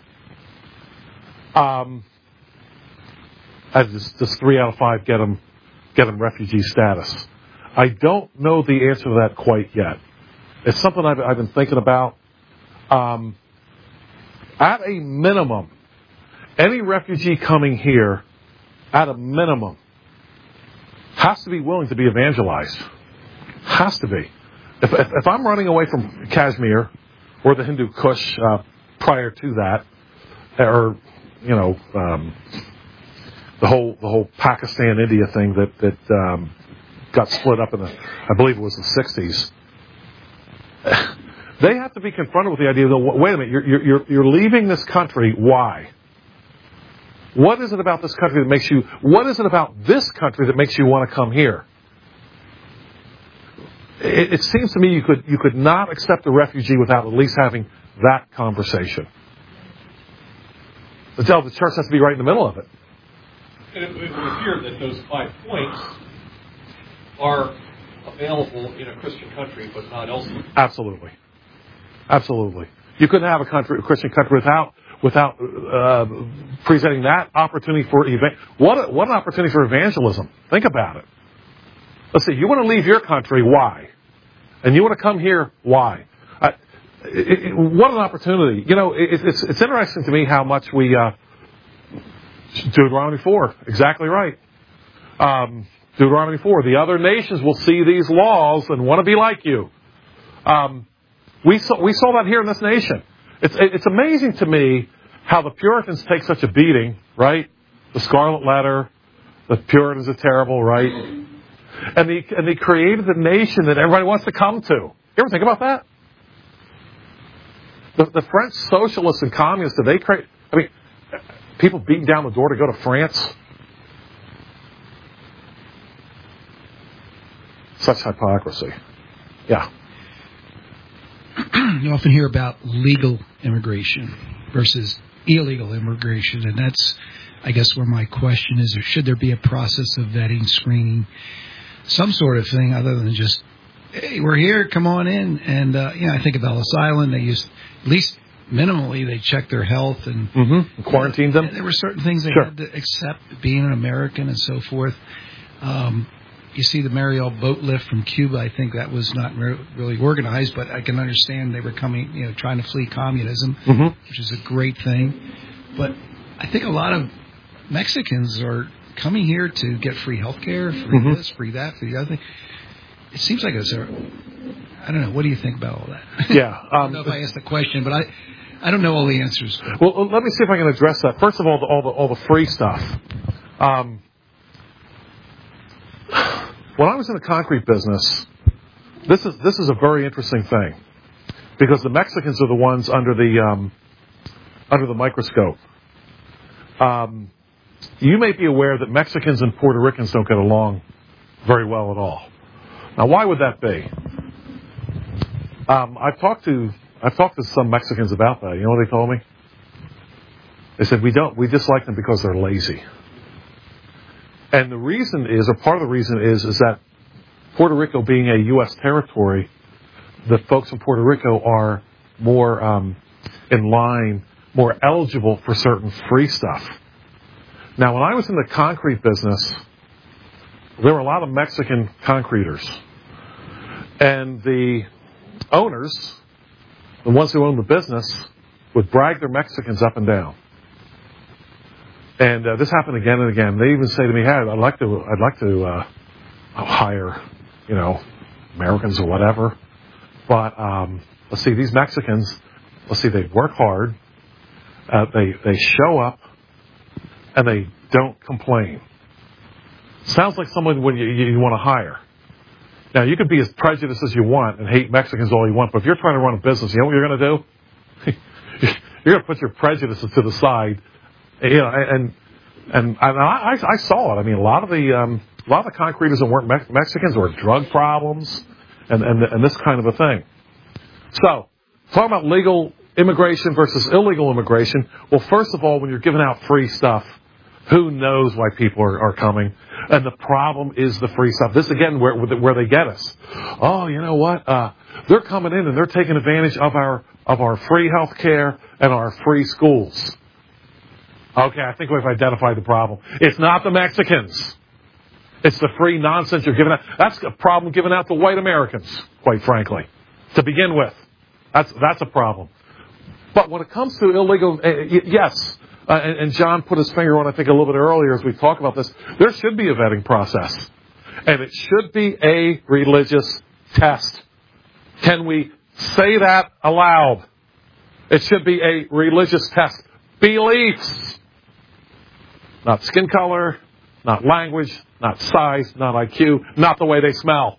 Um, I just, just three out of five get them, get them refugee status. I don't know the answer to that quite yet. It's something I've, I've been thinking about. Um, at a minimum, any refugee coming here, at a minimum, has to be willing to be evangelized. Has to be. If, if, if I'm running away from Kashmir or the Hindu Kush uh, prior to that, or you know, um, the whole the whole Pakistan India thing that that um, got split up in the, I believe it was the sixties. They have to be confronted with the idea that, wait a minute, you're you're you're leaving this country. Why? What is it about this country that makes you? What is it about this country that makes you want to come here? It, it seems to me you could you could not accept a refugee without at least having that conversation. The church has to be right in the middle of it. And it would appear that those five points are available in a Christian country, but not elsewhere. Absolutely, absolutely. You couldn't have a country, a Christian country, without without uh, presenting that opportunity for evan- what a, what an opportunity for evangelism. Think about it. Let's see. You want to leave your country? Why? And you want to come here? Why? Uh, it, it, what an opportunity! You know, it, it's it's interesting to me how much we uh, Deuteronomy four, exactly right. Um, Deuteronomy four. The other nations will see these laws and want to be like you. Um, we saw we saw that here in this nation. It's it's amazing to me how the Puritans take such a beating, right? The Scarlet Letter, the Puritans are terrible, right? And they and they created the nation that everybody wants to come to. You ever think about that? The, the French socialists and communists, did they create? I mean, people beating down the door to go to France. Such hypocrisy. Yeah. You often hear about legal immigration versus illegal immigration, and that's, I guess, where my question is: or should there be a process of vetting, screening, some sort of thing other than just, hey, we're here, come on in? And uh, you know, I think of Ellis Island. They used, at least minimally, they checked their health and mm-hmm. quarantined them. And there were certain things they sure. had to accept, being an American and so forth. Um, You see the Mariel boat lift from Cuba. I think that was not re- really organized, but I can understand they were coming, you know, trying to flee communism, mm-hmm. which is a great thing. But I think a lot of Mexicans are coming here to get free health care, free mm-hmm. this, free that, free the other thing. It seems like it's a, I don't know. What do you think about all that? Yeah. Um, I don't know if I asked the question, but I, I don't know all the answers. Well, let me see if I can address that. First of all, the, all the all the free stuff. Um, When I was in the concrete business, this is this is a very interesting thing, because the Mexicans are the ones under the um, under the microscope. Um, you may be aware that Mexicans and Puerto Ricans don't get along very well at all. Now, why would that be? Um, I've talked to I've talked to some Mexicans about that. You know what they told me? They said we don't we dislike them because they're lazy. And the reason is, or part of the reason is, is that Puerto Rico being a U S territory, the folks in Puerto Rico are more um, in line, more eligible for certain free stuff. Now, when I was in the concrete business, there were a lot of Mexican concreters. And the owners, the ones who owned the business, would brag their Mexicans up and down. And uh, this happened again and again. They even say to me, "Hey, I'd like to, I'd like to uh, hire, you know, Americans or whatever. But um, let's see, these Mexicans, let's see, they work hard, uh, they they show up, and they don't complain. Sounds like someone when you, you want to hire. Now, you can be as prejudiced as you want and hate Mexicans all you want, but if you're trying to run a business, you know what you're going to do? You're going to put your prejudices to the side. You know, and and, and I, I saw it. I mean, a lot of the um, a lot of the concreters that weren't Mex- Mexicans were drug problems and, and and this kind of a thing. So, talking about legal immigration versus illegal immigration. Well, first of all, when you're giving out free stuff, who knows why people are, are coming? And the problem is the free stuff. This, again, where where they get us. Oh, you know what? Uh, they're coming in and they're taking advantage of our of our free health care and our free schools. Okay, I think we've identified the problem. It's not the Mexicans. It's the free nonsense you're giving out. That's a problem given out to white Americans, quite frankly, to begin with. That's that's a problem. But when it comes to illegal, uh, yes. Uh, and, and John put his finger on, I think, a little bit earlier as we talk about this. There should be a vetting process. And it should be a religious test. Can we say that aloud? It should be a religious test. Beliefs. Not skin color, not language, not size, not I Q, not the way they smell.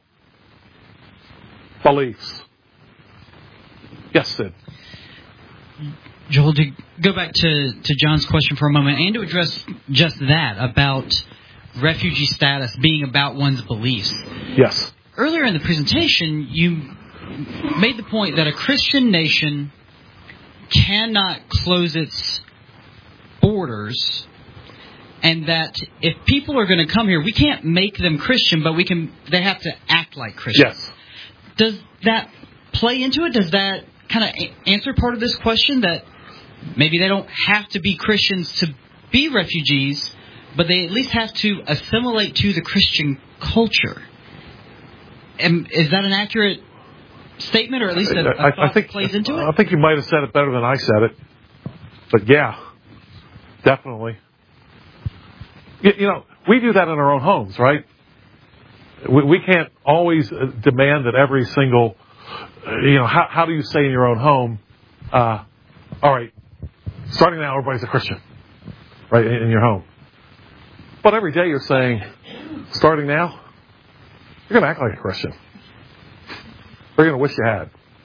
Beliefs. Yes, Sid. Joel, to go back to, to John's question for a moment and to address just that about refugee status being about one's beliefs. Yes. Earlier in the presentation, you made the point that a Christian nation cannot close its borders and that if people are going to come here, we can't make them Christian, but we can. They have to act like Christians. Yes. Does that play into it? Does that kind of answer part of this question that maybe they don't have to be Christians to be refugees, but they at least have to assimilate to the Christian culture? And is that an accurate statement, or at least a, a I, thought I think, that plays into it? I think you might have said it better than I said it. But yeah, definitely. You, you know, we do that in our own homes, right? We, we can't always demand that every single, you know, how, how do you say in your own home, uh, all right, starting now, everybody's a Christian, right, in, in your home. But every day you're saying, starting now, you're going to act like a Christian. You're going to wish you had.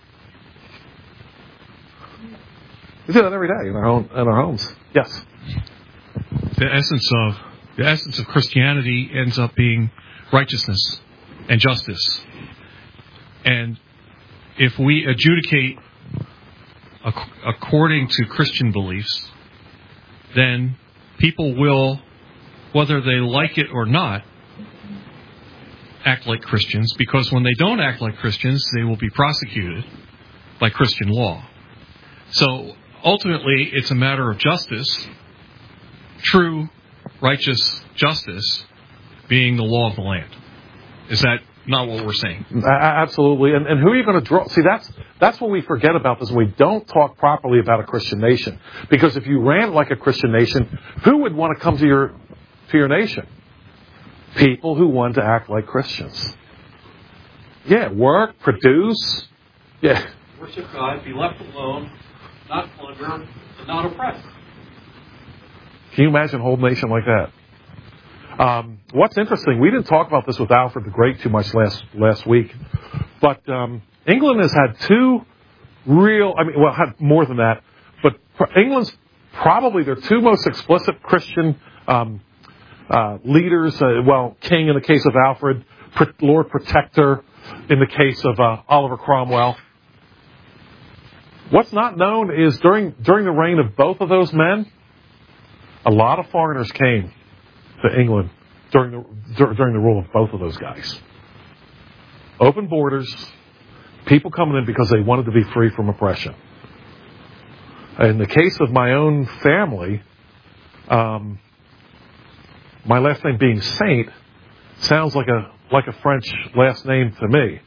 We do that every day in our own in our homes. Yes. The essence of the essence of Christianity ends up being righteousness and justice. And if we adjudicate ac- according to Christian beliefs, then people will, whether they like it or not, act like Christians, because when they don't act like Christians, they will be prosecuted by Christian law. So ultimately, it's a matter of justice, true, righteous justice being the law of the land. Is that not what we're saying? Absolutely. And, and who are you going to draw? See, that's that's what we forget about this. We don't talk properly about a Christian nation. Because if you ran like a Christian nation, who would want to come to your to your nation? People who want to act like Christians. Yeah, work, produce. Yeah. Worship God, be left alone, not plunder, not oppressed. Can you imagine a whole nation like that? Um, what's interesting, we didn't talk about this with Alfred the Great too much last last week, but um, England has had two real, I mean, well, had more than that, but England's probably their two most explicit Christian um, uh, leaders, uh, well, king in the case of Alfred, Lord Protector in the case of uh, Oliver Cromwell. What's not known is during during the reign of both of those men, a lot of foreigners came to England during the during the rule of both of those guys. Open borders, people coming in because they wanted to be free from oppression. In the case of my own family, um, my last name being Saint sounds like a like a French last name to me.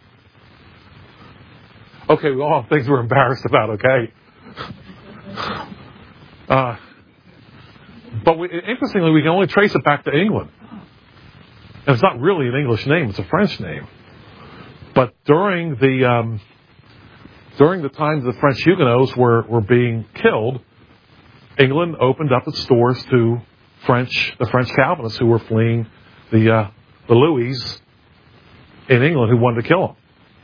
Okay, we all have things we're embarrassed about, okay? Uh, but we, interestingly, we can only trace it back to England. And it's not really an English name, it's a French name. But during the um, during the time the French Huguenots were, were being killed, England opened up its doors to French, the French Calvinists who were fleeing the uh, the Louis in England, who wanted to kill them.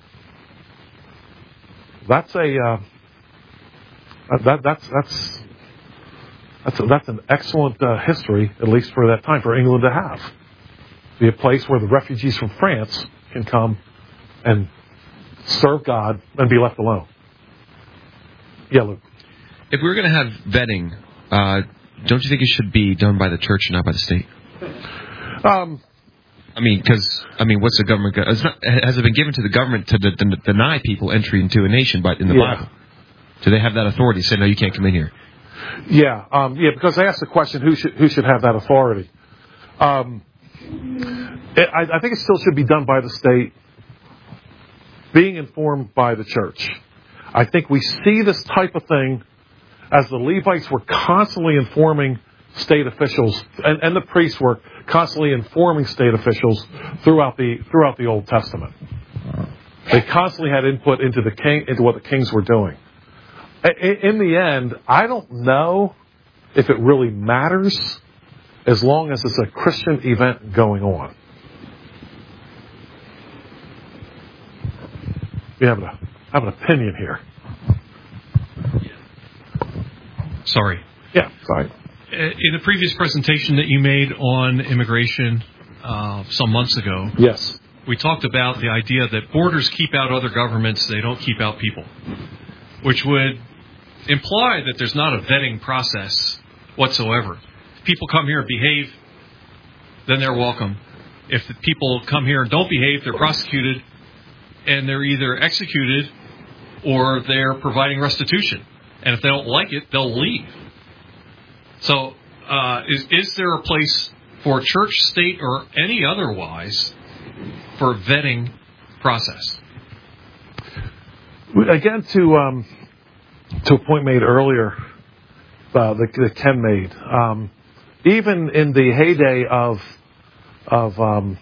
That's a uh, that that's that's that's a, that's an excellent uh, history, at least for that time, for England to have. Be a place where the refugees from France can come and serve God and be left alone. Yeah, Luke. If we were going to have vetting, uh, don't you think it should be done by the church and not by the state? Um, I mean, because I mean, what's the government? Go- it's not, has it been given to the government to, de- to deny people entry into a nation, but in the yeah. Bible, do they have that authority? Say, no, you can't come in here. Yeah, um, yeah. Because I asked the question, who should who should have that authority? Um, it, I, I think it still should be done by the state, being informed by the church. I think we see this type of thing as the Levites were constantly informing state officials, and, and the priests were constantly informing state officials throughout the throughout the Old Testament. They constantly had input into the king, into what the kings were doing. In, in the end, I don't know if it really matters, as long as it's a Christian event going on. We have, a, have an opinion here. Sorry. Yeah, sorry. In the previous presentation that you made on immigration uh, some months ago, yes, we talked about the idea that borders keep out other governments, they don't keep out people, which would imply that there's not a vetting process whatsoever. If people come here and behave, then they're welcome. If the people come here and don't behave, they're prosecuted, and they're either executed or they're providing restitution. And if they don't like it, they'll leave. So, uh, is, is there a place for church, state, or any otherwise for vetting process? Again, to um, to a point made earlier, uh, that, that Ken made, um, even in the heyday of of um,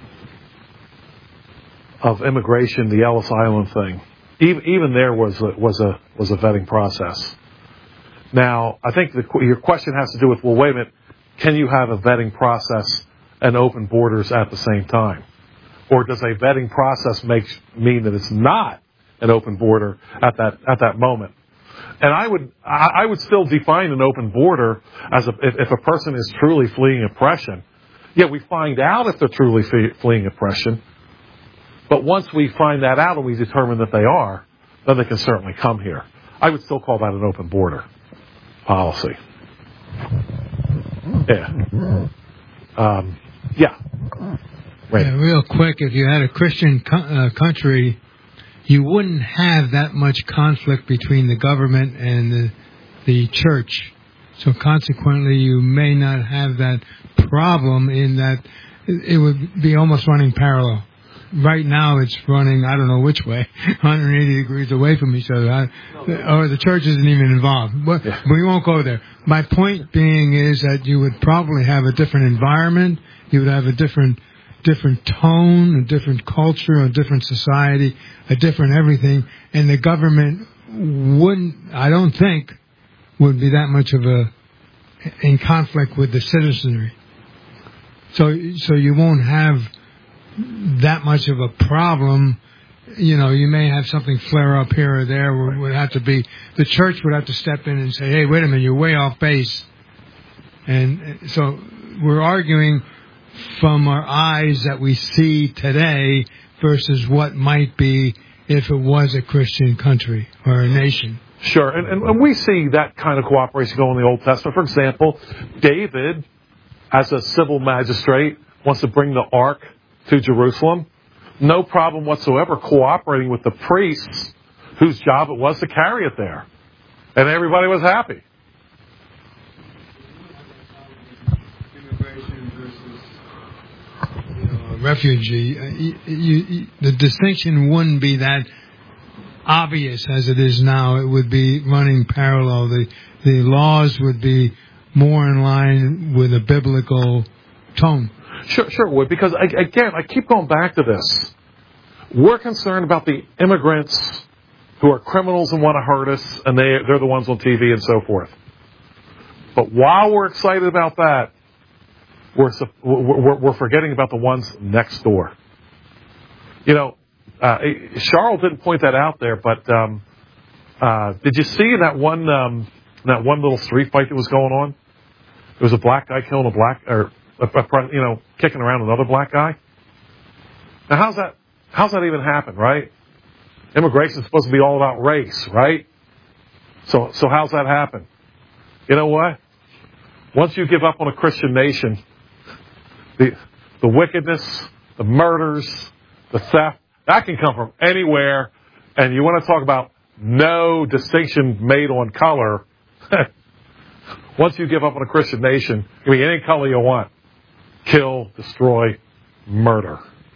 of immigration, the Ellis Island thing, even, even there was a, was a was a vetting process. Now, I think the, your question has to do with, well, wait a minute, can you have a vetting process and open borders at the same time? Or does a vetting process make, mean that it's not an open border at that at that moment? And I would I would still define an open border as a, if, if a person is truly fleeing oppression. Yeah, we find out if they're truly fleeing oppression. But once we find that out and we determine that they are, then they can certainly come here. I would still call that an open border policy. Yeah. Um, yeah. Right. Yeah. Real quick, if you had a Christian co- uh, country, you wouldn't have that much conflict between the government and the, the church. So consequently, you may not have that problem in that it would be almost running parallel. Right now, it's running, I don't know which way, one hundred eighty degrees away from each other, I, or the church isn't even involved. But yeah. we won't go there. My point being is that you would probably have a different environment, you would have a different different tone, a different culture, a different society, a different everything, and the government wouldn't, I don't think, would be that much of a, in conflict with the citizenry. So, so you won't have that much of a problem. You know, you may have something flare up here or there where it would have to be, the church would have to step in and say, hey, wait a minute, you're way off base. And so we're arguing from our eyes that we see today versus what might be if it was a Christian country or a nation. Sure, and, and, and we see that kind of cooperation go in the Old Testament. For example, David, as a civil magistrate, wants to bring the ark to Jerusalem. No problem whatsoever cooperating with the priests whose job it was to carry it there. And everybody was happy. Immigration versus you know, refugee. Uh, you, you, the distinction wouldn't be that obvious as it is now. It would be running parallel. The, the laws would be more in line with a biblical tone. Sure, sure it would, because, again, I keep going back to this. We're concerned about the immigrants who are criminals and want to hurt us, and they, they're the ones on T V and so forth. But while we're excited about that, we're, we're, we're forgetting about the ones next door. You know, uh, Charles didn't point that out there, but um, uh, did you see that one um, that one little street fight that was going on? There was a black guy killing a black, or a, a, you know, kicking around another black guy. Now, how's that? How's that even happen, right? Immigration is supposed to be all about race, right? So, so how's that happen? You know what? Once you give up on a Christian nation, the the wickedness, the murders, the theft, that can come from anywhere. And you want to talk about no distinction made on color. Once you give up on a Christian nation, it can be any color you want. Kill, destroy, murder.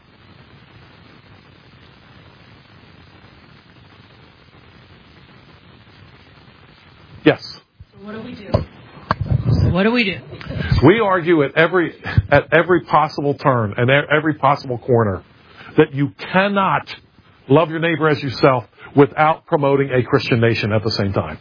Yes. So what do we do? So what do we do? We argue at every at every possible turn and every possible corner that you cannot love your neighbor as yourself without promoting a Christian nation at the same time.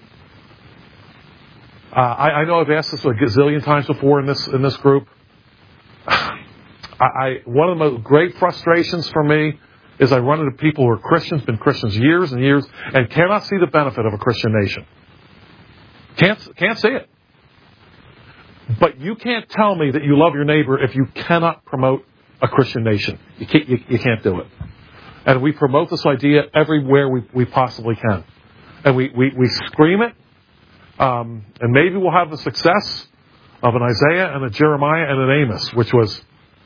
Uh, I, I know I've asked this a gazillion times before in this in this group. I, I one of the most great frustrations for me is I run into people who are Christians, been Christians years and years, and cannot see the benefit of a Christian nation. Can't can't see it. But you can't tell me that you love your neighbor if you cannot promote a Christian nation. You can't, you, you can't do it. And we promote this idea everywhere we, we possibly can. And we, we, we scream it. Um, and maybe we'll have the success of an Isaiah and a Jeremiah and an Amos, which was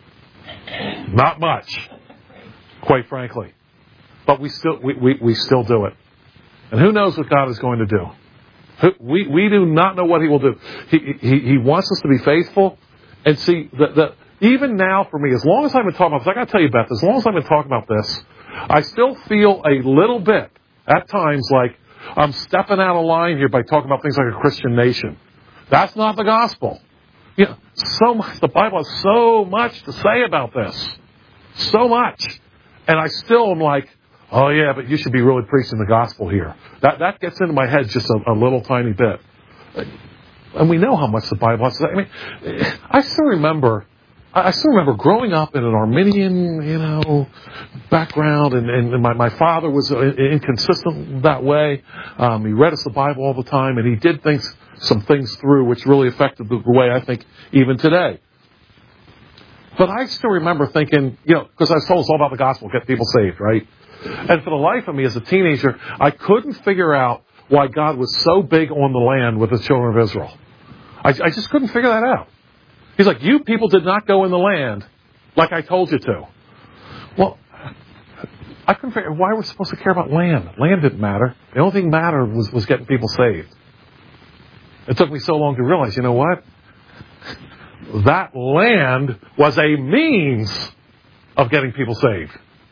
not much, quite frankly. But we still we, we, we still do it. And who knows what God is going to do? We we do not know what He will do. He He, he wants us to be faithful. And see, the, the, even now for me, as long as I've been talking about this, I got to tell you, Beth, as long as I've been talking about this, I still feel a little bit, at times, like I'm stepping out of line here by talking about things like a Christian nation. That's not the gospel. You know, so much, the Bible has so much to say about this. So much. And I still am like, oh yeah, but you should be really preaching the gospel here. That that gets into my head just a, a little tiny bit. And we know how much the Bible has to say. I mean, I still remember, I still remember growing up in an Arminian, you know, background, and, and my, my father was inconsistent that way. Um, he read us the Bible all the time, and he did things, some things through which really affected the way I think even today. But I still remember thinking, you know, because I was told it's all about the gospel, get people saved, right? And for the life of me as a teenager, I couldn't figure out why God was so big on the land with the children of Israel. I, I just couldn't figure that out. He's like, you people did not go in the land like I told you to. Well, I couldn't figure out why we're supposed to care about land. Land didn't matter. The only thing that mattered was, was getting people saved. It took me so long to realize, you know what? That land was a means of getting people saved.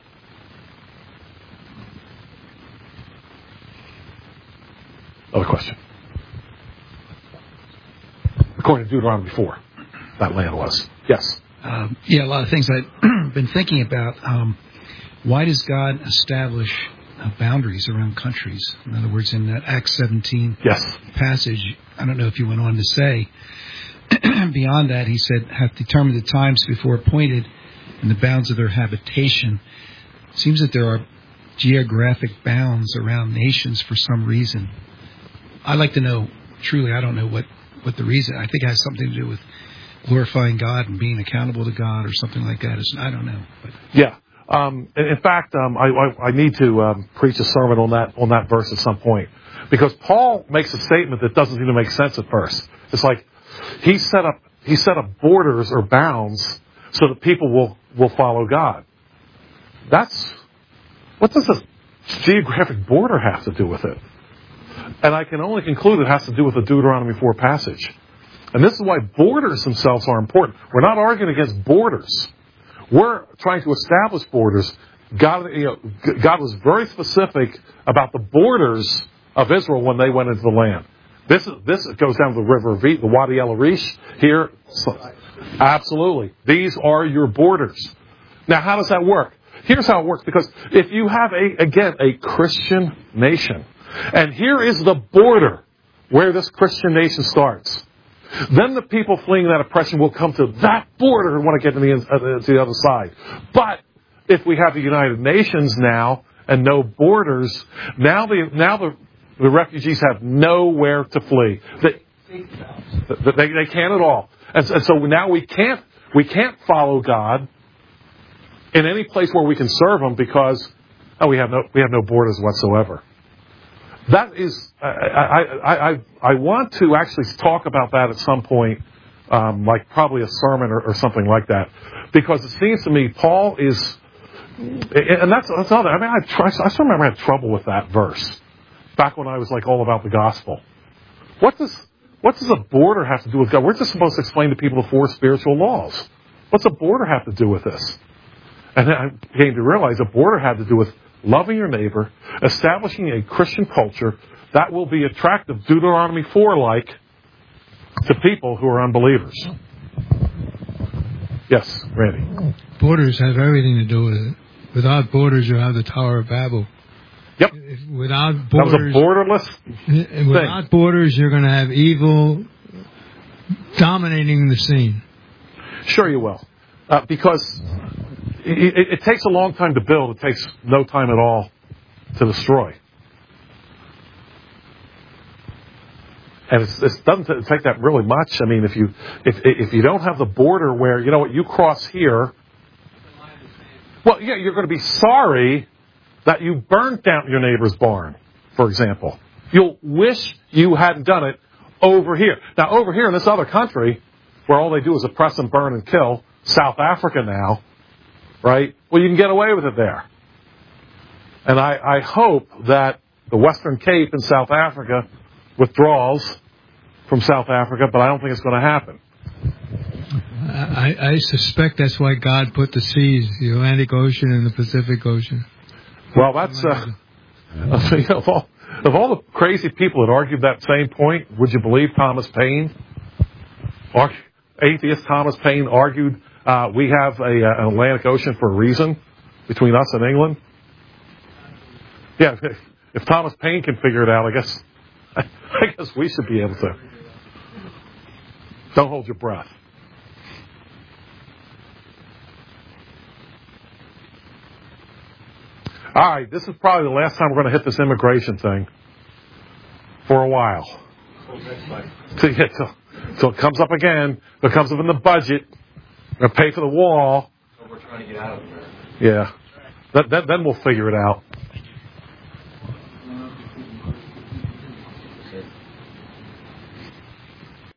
Another question. According to Deuteronomy four, that land was. Yes. Um, yeah, a lot of things I've been thinking about. Um, why does God establish uh, boundaries around countries? In other words, in that Acts seventeen yes. passage, I don't know if you went on to say, beyond that, he said, hath determined the times before appointed and the bounds of their habitation. It seems that there are geographic bounds around nations for some reason. I'd like to know, truly, I don't know what, what the reason. I think it has something to do with glorifying God and being accountable to God or something like that. It's, I don't know. But. Yeah. Um, in, in fact, um, I, I, I need to um, preach a sermon on that on that verse at some point. Because Paul makes a statement that doesn't even make sense at first. It's like he set up he set up borders or bounds so that people will, will follow God. That's what does a geographic border have to do with it? And I can only conclude it has to do with the Deuteronomy four passage. And this is why borders themselves are important. We're not arguing against borders. We're trying to establish borders. God, you know, God was very specific about the borders of Israel when they went into the land. This is, this goes down to the river of the Wadi El Arish here. So, absolutely. These are your borders. Now, how does that work? Here's how it works. Because if you have, a again, a Christian nation, and here is the border where this Christian nation starts. then the people fleeing that oppression will come to that border and want to get to the, uh, to the other side. But if we have the United Nations now and no borders, now the now the, the refugees have nowhere to flee. They, they, they can't at all. And, and so now we can't we can't follow God in any place where we can serve Him because oh, we have no we have no borders whatsoever. That is, I, I, I, I want to actually talk about that at some point, um, like probably a sermon or, or something like that, because it seems to me Paul is, and that's that's another. I mean, I, try, I still remember I had trouble with that verse back when I was like all about the gospel. What does what does a border have to do with God? We're just supposed to explain to people the four spiritual laws. What's a border have to do with this? And then I came to realize a border had to do with loving your neighbor, establishing a Christian culture that will be attractive, Deuteronomy four-like, to people who are unbelievers. Yes, Randy. Borders have everything to do with it. Without borders, you have the Tower of Babel. Yep. If, without borders, that was a borderless thing. Without borders, you're going to have evil dominating the scene. Sure you will. Uh, because it, it, it takes a long time to build. It takes no time at all to destroy. And it's, it doesn't take that really much. I mean, if you if if you don't have the border where, you know what, you cross here, well, yeah, you're going to be sorry that you burnt down your neighbor's barn, for example. You'll wish you hadn't done it over here. Now, over here in this other country, where all they do is oppress and burn and kill, South Africa now, right? Well, you can get away with it there. And I, I hope that the Western Cape in South Africa withdraws from South Africa, but I don't think it's going to happen. I, I suspect that's why God put the seas, the Atlantic Ocean and the Pacific Ocean. Well, that's, uh, you know, of, all, of all the crazy people that argued that same point, would you believe Thomas Paine? Or, atheist Thomas Paine argued uh, we have a, uh, an Atlantic Ocean for a reason between us and England. Yeah, if, if Thomas Paine can figure it out, I guess I guess we should be able to. Don't hold your breath. All right, this is probably the last time we're going to hit this immigration thing for a while. So, yeah, so, so it comes up again. It comes up in the budget. We're going to pay for the wall. So we're trying to get out of there. Yeah. That, that, then we'll figure it out.